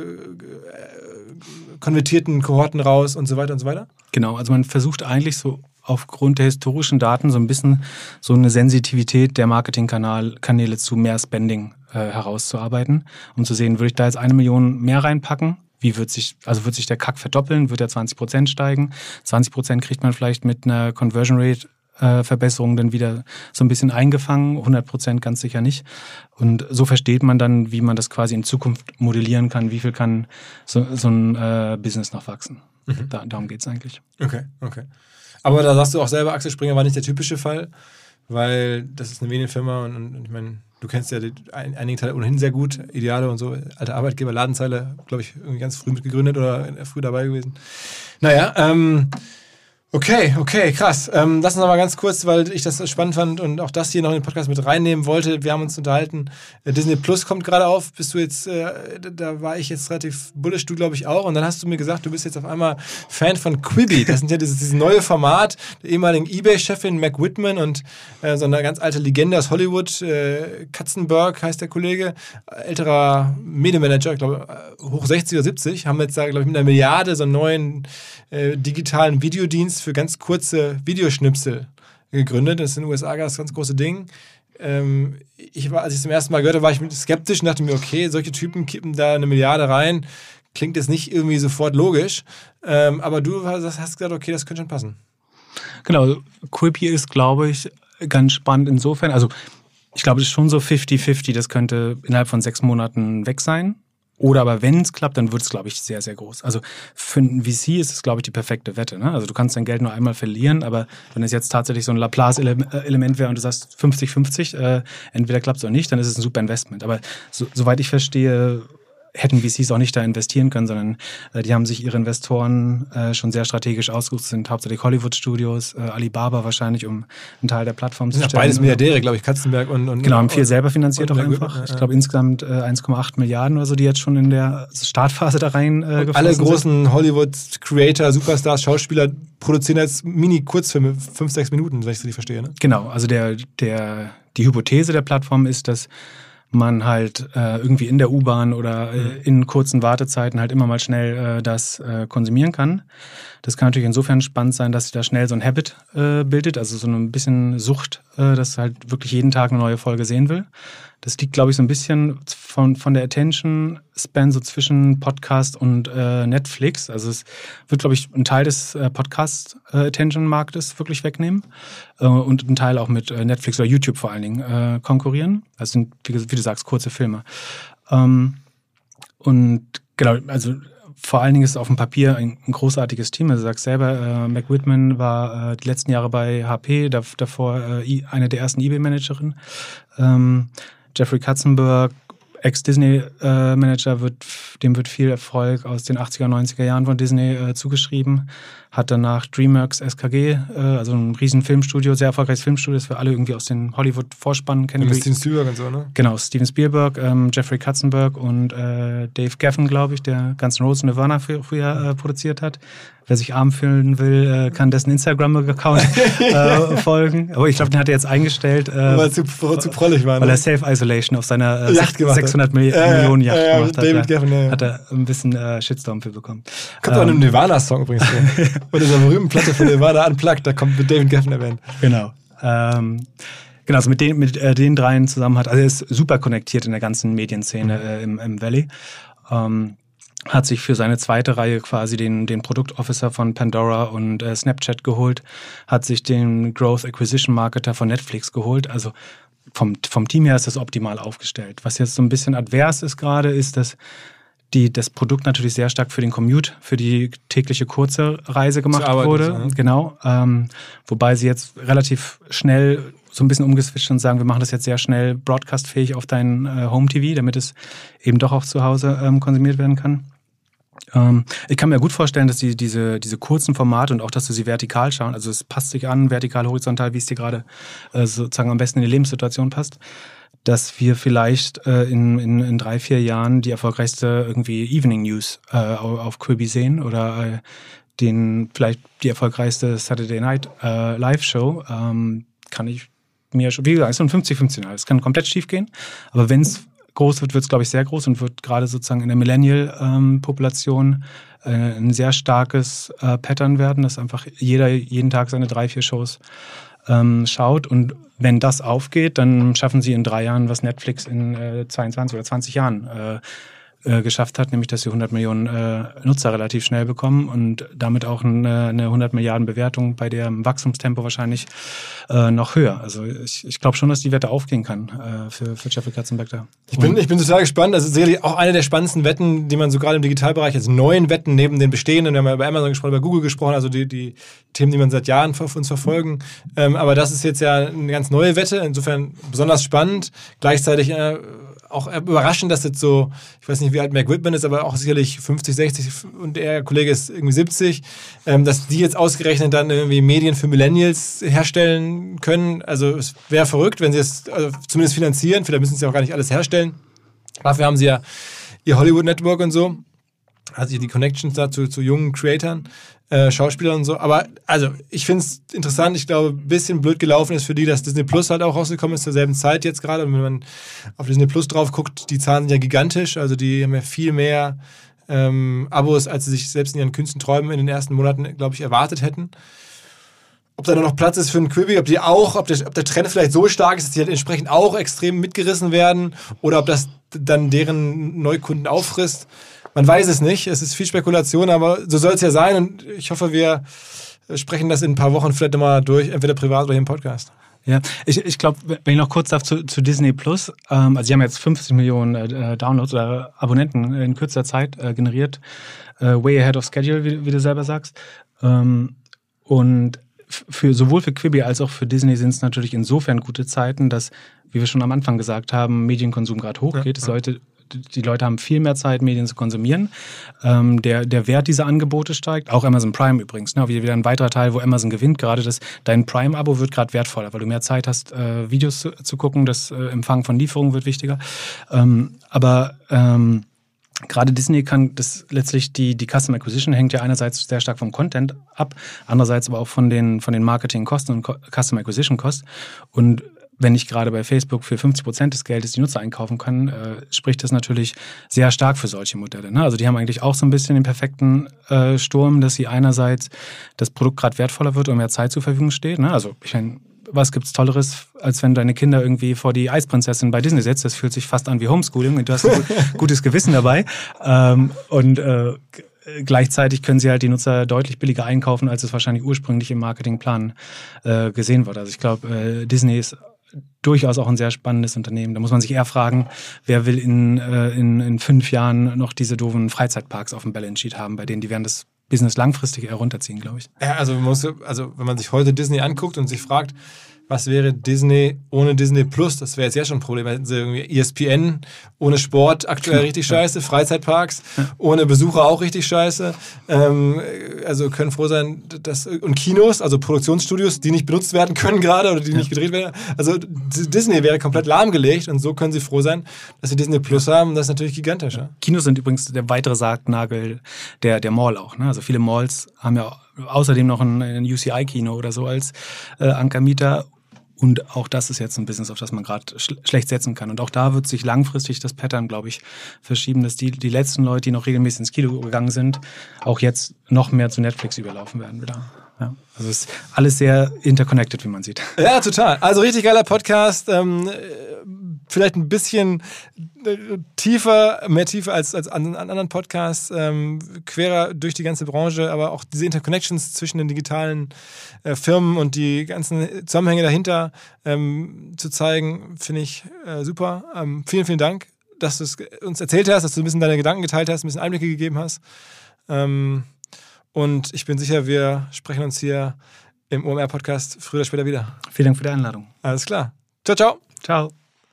konvertierten Kohorten raus und so weiter und so weiter? Genau, also man versucht eigentlich so aufgrund der historischen Daten so ein bisschen so eine Sensitivität der Marketingkanäle zu mehr Spending herauszuarbeiten, um zu sehen, würde ich da jetzt 1 Million mehr reinpacken? Wird sich der CAC verdoppeln? Wird er 20% steigen? 20% kriegt man vielleicht mit einer Conversion Rate Verbesserung dann wieder so ein bisschen eingefangen, 100% ganz sicher nicht. Und so versteht man dann, wie man das quasi in Zukunft modellieren kann, wie viel kann so ein Business noch wachsen. Darum geht es eigentlich. Okay. Aber da sagst du auch selber, Axel Springer war nicht der typische Fall, weil das ist eine Medienfirma und ich meine, du kennst ja einige Teile ohnehin sehr gut, Ideale und so, alte Arbeitgeber, Ladenzeile, glaube ich, irgendwie ganz früh mitgegründet oder früh dabei gewesen. Naja, Okay, krass. Lass uns noch mal ganz kurz, weil ich das spannend fand und auch das hier noch in den Podcast mit reinnehmen wollte. Wir haben uns unterhalten, Disney Plus kommt gerade auf. Bist du jetzt, da war ich jetzt relativ bullish, du glaube ich auch. Und dann hast du mir gesagt, du bist jetzt auf einmal Fan von Quibi. Das sind ja dieses neue Format der ehemaligen eBay-Chefin Meg Whitman und so eine ganz alte Legende aus Hollywood. Katzenberg heißt der Kollege, älterer Medienmanager, ich glaube hoch 60 oder 70, haben jetzt da, glaube ich, mit 1 Milliarde so einen neuen digitalen Videodienst für ganz kurze Videoschnipsel gegründet. Das ist in den USA das ganz große Ding. Als ich es zum ersten Mal gehört habe, war ich skeptisch und dachte mir, okay, solche Typen kippen da 1 Milliarde rein. Klingt jetzt nicht irgendwie sofort logisch. Aber du hast gesagt, okay, das könnte schon passen. Genau, Quibi ist, glaube ich, ganz spannend insofern. Also ich glaube, es ist schon so 50-50. Das könnte innerhalb von 6 Monaten weg sein. Oder aber wenn es klappt, dann wird es, glaube ich, sehr, sehr groß. Also für einen VC ist es, glaube ich, die perfekte Wette. Ne? Also du kannst dein Geld nur einmal verlieren, aber wenn es jetzt tatsächlich so ein Laplace-Element wäre und du sagst 50-50, entweder klappt es oder nicht, dann ist es ein super Investment. Aber soweit ich verstehe, hätten VCs auch nicht da investieren können, sondern die haben sich ihre Investoren schon sehr strategisch ausgesucht. Das sind hauptsächlich Hollywood-Studios, Alibaba wahrscheinlich, um einen Teil der Plattform zu stellen. Beides Milliardäre, glaube ich, Katzenberg und genau, haben viel selber finanziert auch einfach. Ja. Ich glaube insgesamt 1,8 Milliarden oder so, die jetzt schon in der Startphase da rein geflossen alle großen sind. Hollywood-Creator, Superstars, Schauspieler produzieren jetzt Mini-Kurzfilme, 5-6 Minuten, wenn ich es richtig verstehe. Ne? Genau, also die Hypothese der Plattform ist, dass man halt irgendwie in der U-Bahn oder in kurzen Wartezeiten halt immer mal schnell das konsumieren kann. Das kann natürlich insofern spannend sein, dass sich da schnell so ein Habit bildet, also so ein bisschen Sucht, dass halt wirklich jeden Tag eine neue Folge sehen will. Das liegt, glaube ich, so ein bisschen von der Attention-Span so zwischen Podcast und Netflix. Also es wird, glaube ich, einen Teil des Podcast-Attention-Marktes wirklich wegnehmen und einen Teil auch mit Netflix oder YouTube vor allen Dingen konkurrieren. Das sind, wie du sagst, kurze Filme. Und genau, also vor allen Dingen ist es auf dem Papier ein großartiges Team. Also du sagst selber, Meg Whitman war die letzten Jahre bei HP, davor eine der ersten eBay-Managerinnen. Jeffrey Katzenberg, Ex-Disney-Manager, dem wird viel Erfolg aus den 80er, 90er Jahren von Disney zugeschrieben. Hat danach DreamWorks SKG, also ein riesen Filmstudio, sehr erfolgreiches Filmstudio, das wir alle irgendwie aus den Hollywood-Vorspannen kennen. Und Steven Spielberg und so, ne? Genau, Steven Spielberg, Jeffrey Katzenberg und Dave Geffen, glaube ich, der Guns N' Roses und Nirvana früher produziert hat. Wer sich arm fühlen will, kann dessen Instagram-Account folgen. Aber ich glaube, den hat er jetzt eingestellt. Weil er zu prollig war. Ne? Weil er Self-Isolation auf seiner Yacht 600 Millionen Yacht gemacht hat. David Geffen, hat er ein bisschen Shitstorm für bekommen. Kommt auch in einem Nirvana-Song übrigens vor. Oder dieser berühmten Platte von Nirvana Unplugged, da kommt mit David Geffen erwähnt. Genau. Genau, also mit den dreien zusammen also er ist super konnektiert in der ganzen Medienszene im Valley. Hat sich für seine zweite Reihe quasi den Produktofficer von Pandora und Snapchat geholt, hat sich den Growth Acquisition Marketer von Netflix geholt. Also vom Team her ist das optimal aufgestellt. Was jetzt so ein bisschen advers ist gerade, ist, dass das Produkt natürlich sehr stark für den Commute, für die tägliche kurze Reise gemacht wurde. Ne? Genau. Wobei sie jetzt relativ schnell so ein bisschen umgeswitcht und sagen, wir machen das jetzt sehr schnell broadcastfähig auf dein Home-TV, damit es eben doch auch zu Hause konsumiert werden kann. Ich kann mir gut vorstellen, dass diese kurzen Formate und auch, dass du sie vertikal schauen, also es passt sich an, vertikal, horizontal, wie es dir gerade sozusagen am besten in die Lebenssituation passt, dass wir vielleicht in 3-4 Jahren die erfolgreichste irgendwie Evening News auf Quibi sehen oder vielleicht die erfolgreichste Saturday Night Live-Show. Kann ich mir schon, wie gesagt, so ein 50-50. Es kann komplett schief gehen, aber wenn es groß wird, wird es, glaube ich, sehr groß und wird gerade sozusagen in der Millennial-Population ein sehr starkes Pattern werden, dass einfach jeder jeden Tag seine 3-4 Shows schaut. Und wenn das aufgeht, dann schaffen sie in 3 Jahren, was Netflix in 22 oder 20 Jahren geschafft hat, nämlich dass sie 100 Millionen Nutzer relativ schnell bekommen und damit auch eine 100 Milliarden Bewertung bei dem Wachstumstempo wahrscheinlich noch höher. Also ich glaube schon, dass die Wette aufgehen kann für Jeffrey Katzenberg da. Ich bin total gespannt. Das ist sicherlich auch eine der spannendsten Wetten, die man so gerade im Digitalbereich, also neuen Wetten neben den bestehenden, wir haben ja über Amazon gesprochen, über Google gesprochen, also die Themen, die man seit Jahren uns verfolgen. Aber das ist jetzt ja eine ganz neue Wette, insofern besonders spannend. Gleichzeitig auch überraschend, dass jetzt so, ich weiß nicht, wie alt Meg Whitman ist, aber auch sicherlich 50, 60 und der Kollege ist irgendwie 70, dass die jetzt ausgerechnet dann irgendwie Medien für Millennials herstellen können. Also es wäre verrückt, wenn sie es zumindest finanzieren. Vielleicht müssen sie auch gar nicht alles herstellen. Dafür haben sie ja ihr Hollywood Network und so. Also die Connections dazu zu jungen Creatoren, Schauspielern und so. Aber also ich finde es interessant. Ich glaube, ein bisschen blöd gelaufen ist für die, dass Disney Plus halt auch rausgekommen ist zur selben Zeit jetzt gerade. Und wenn man auf Disney Plus drauf guckt, die Zahlen sind ja gigantisch. Also die haben ja viel mehr Abos, als sie sich selbst in ihren kühnsten Träumen in den ersten Monaten, glaube ich, erwartet hätten. ob da noch Platz ist für einen Quibi, ob der Trend vielleicht so stark ist, dass die halt entsprechend auch extrem mitgerissen werden oder ob das dann deren Neukunden auffrisst. Man weiß es nicht. Es ist viel Spekulation, aber so soll es ja sein und ich hoffe, wir sprechen das in ein paar Wochen vielleicht mal durch, entweder privat oder hier im Podcast. Ja, ich glaube, wenn ich noch kurz darf zu Disney Plus, also die haben jetzt 50 Millionen Downloads oder Abonnenten in kürzer Zeit generiert, way ahead of schedule, wie du selber sagst. Und sowohl für Quibi als auch für Disney sind es natürlich insofern gute Zeiten, dass, wie wir schon am Anfang gesagt haben, Medienkonsum gerade hochgeht. Ja. Die Leute haben viel mehr Zeit, Medien zu konsumieren. Der Wert dieser Angebote steigt. Auch Amazon Prime übrigens. Ne? Wieder ein weiterer Teil, wo Amazon gewinnt. Gerade dein Prime-Abo wird gerade wertvoller, weil du mehr Zeit hast, Videos zu gucken. Das Empfang von Lieferungen wird wichtiger. Gerade Disney kann das letztlich, die Custom Acquisition hängt ja einerseits sehr stark vom Content ab, andererseits aber auch von den Marketingkosten und Custom Acquisition Costs. Und wenn ich gerade bei Facebook für 50% des Geldes die Nutzer einkaufen kann, spricht das natürlich sehr stark für solche Modelle. Ne? Also die haben eigentlich auch so ein bisschen den perfekten Sturm, dass sie einerseits das Produkt gerade wertvoller wird und mehr Zeit zur Verfügung steht. Ne? Also ich meine, was gibt's Tolleres, als wenn deine Kinder irgendwie vor die Eisprinzessin bei Disney setzt? Das fühlt sich fast an wie Homeschooling und du hast ein gutes Gewissen dabei. Gleichzeitig können sie halt die Nutzer deutlich billiger einkaufen, als es wahrscheinlich ursprünglich im Marketingplan gesehen wurde. Also ich glaube, Disney ist durchaus auch ein sehr spannendes Unternehmen. Da muss man sich eher fragen, wer will in 5 Jahren noch diese doofen Freizeitparks auf dem Balance Sheet haben, bei denen die werden das Business langfristig eher runterziehen, glaube ich. Ja, also wenn man sich heute Disney anguckt und sich fragt, was wäre Disney ohne Disney Plus? Das wäre jetzt ja schon ein Problem. Hätten sie irgendwie ESPN ohne Sport aktuell richtig scheiße, Freizeitparks ohne Besucher auch richtig scheiße. Also können froh sein, und Kinos, also Produktionsstudios, die nicht benutzt werden können gerade oder die nicht gedreht werden. Also Disney wäre komplett lahmgelegt und so können sie froh sein, dass sie Disney Plus haben. Das ist natürlich gigantisch. Ja? Kinos sind übrigens der weitere Sargnagel der Mall auch. Ne? Also viele Malls haben ja außerdem noch ein UCI-Kino oder so als Ankermieter. Und auch das ist jetzt ein Business, auf das man gerade schlecht setzen kann. Und auch da wird sich langfristig das Pattern, glaube ich, verschieben, dass die letzten Leute, die noch regelmäßig ins Kino gegangen sind, auch jetzt noch mehr zu Netflix überlaufen werden wieder. Ja. Also es ist alles sehr interconnected, wie man sieht. Ja, total. Also richtig geiler Podcast. Vielleicht ein bisschen mehr Tiefe als an anderen Podcasts, querer durch die ganze Branche, aber auch diese Interconnections zwischen den digitalen Firmen und die ganzen Zusammenhänge dahinter zu zeigen, finde ich super. Vielen, vielen Dank, dass du es uns erzählt hast, dass du ein bisschen deine Gedanken geteilt hast, ein bisschen Einblicke gegeben hast. Und ich bin sicher, wir sprechen uns hier im OMR-Podcast früher oder später wieder. Vielen Dank für die Einladung. Alles klar. Ciao, ciao. Ciao.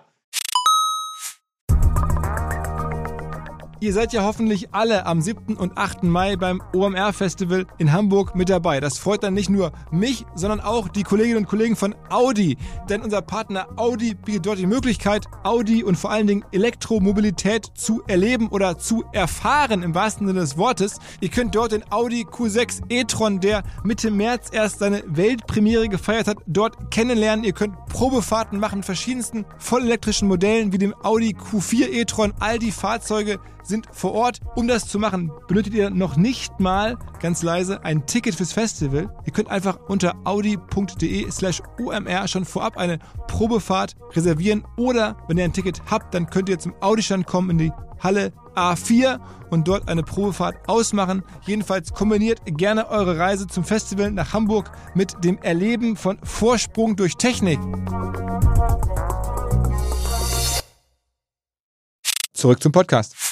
Ihr seid ja hoffentlich alle am 7. und 8. Mai beim OMR-Festival in Hamburg mit dabei. Das freut dann nicht nur mich, sondern auch die Kolleginnen und Kollegen von Audi. Denn unser Partner Audi bietet dort die Möglichkeit, Audi und vor allen Dingen Elektromobilität zu erleben oder zu erfahren, im wahrsten Sinne des Wortes. Ihr könnt dort den Audi Q6 e-tron, der Mitte März erst seine Weltpremiere gefeiert hat, dort kennenlernen. Ihr könnt Probefahrten machen mit verschiedensten vollelektrischen Modellen wie dem Audi Q4 e-tron. All die Fahrzeuge sind vor Ort. Um das zu machen, benötigt ihr noch nicht mal, ganz leise, ein Ticket fürs Festival. Ihr könnt einfach unter audi.de/omr schon vorab eine Probefahrt reservieren oder, wenn ihr ein Ticket habt, dann könnt ihr zum Audi-Stand kommen in die Halle A4 und dort eine Probefahrt ausmachen. Jedenfalls kombiniert gerne eure Reise zum Festival nach Hamburg mit dem Erleben von Vorsprung durch Technik. Zurück zum Podcast.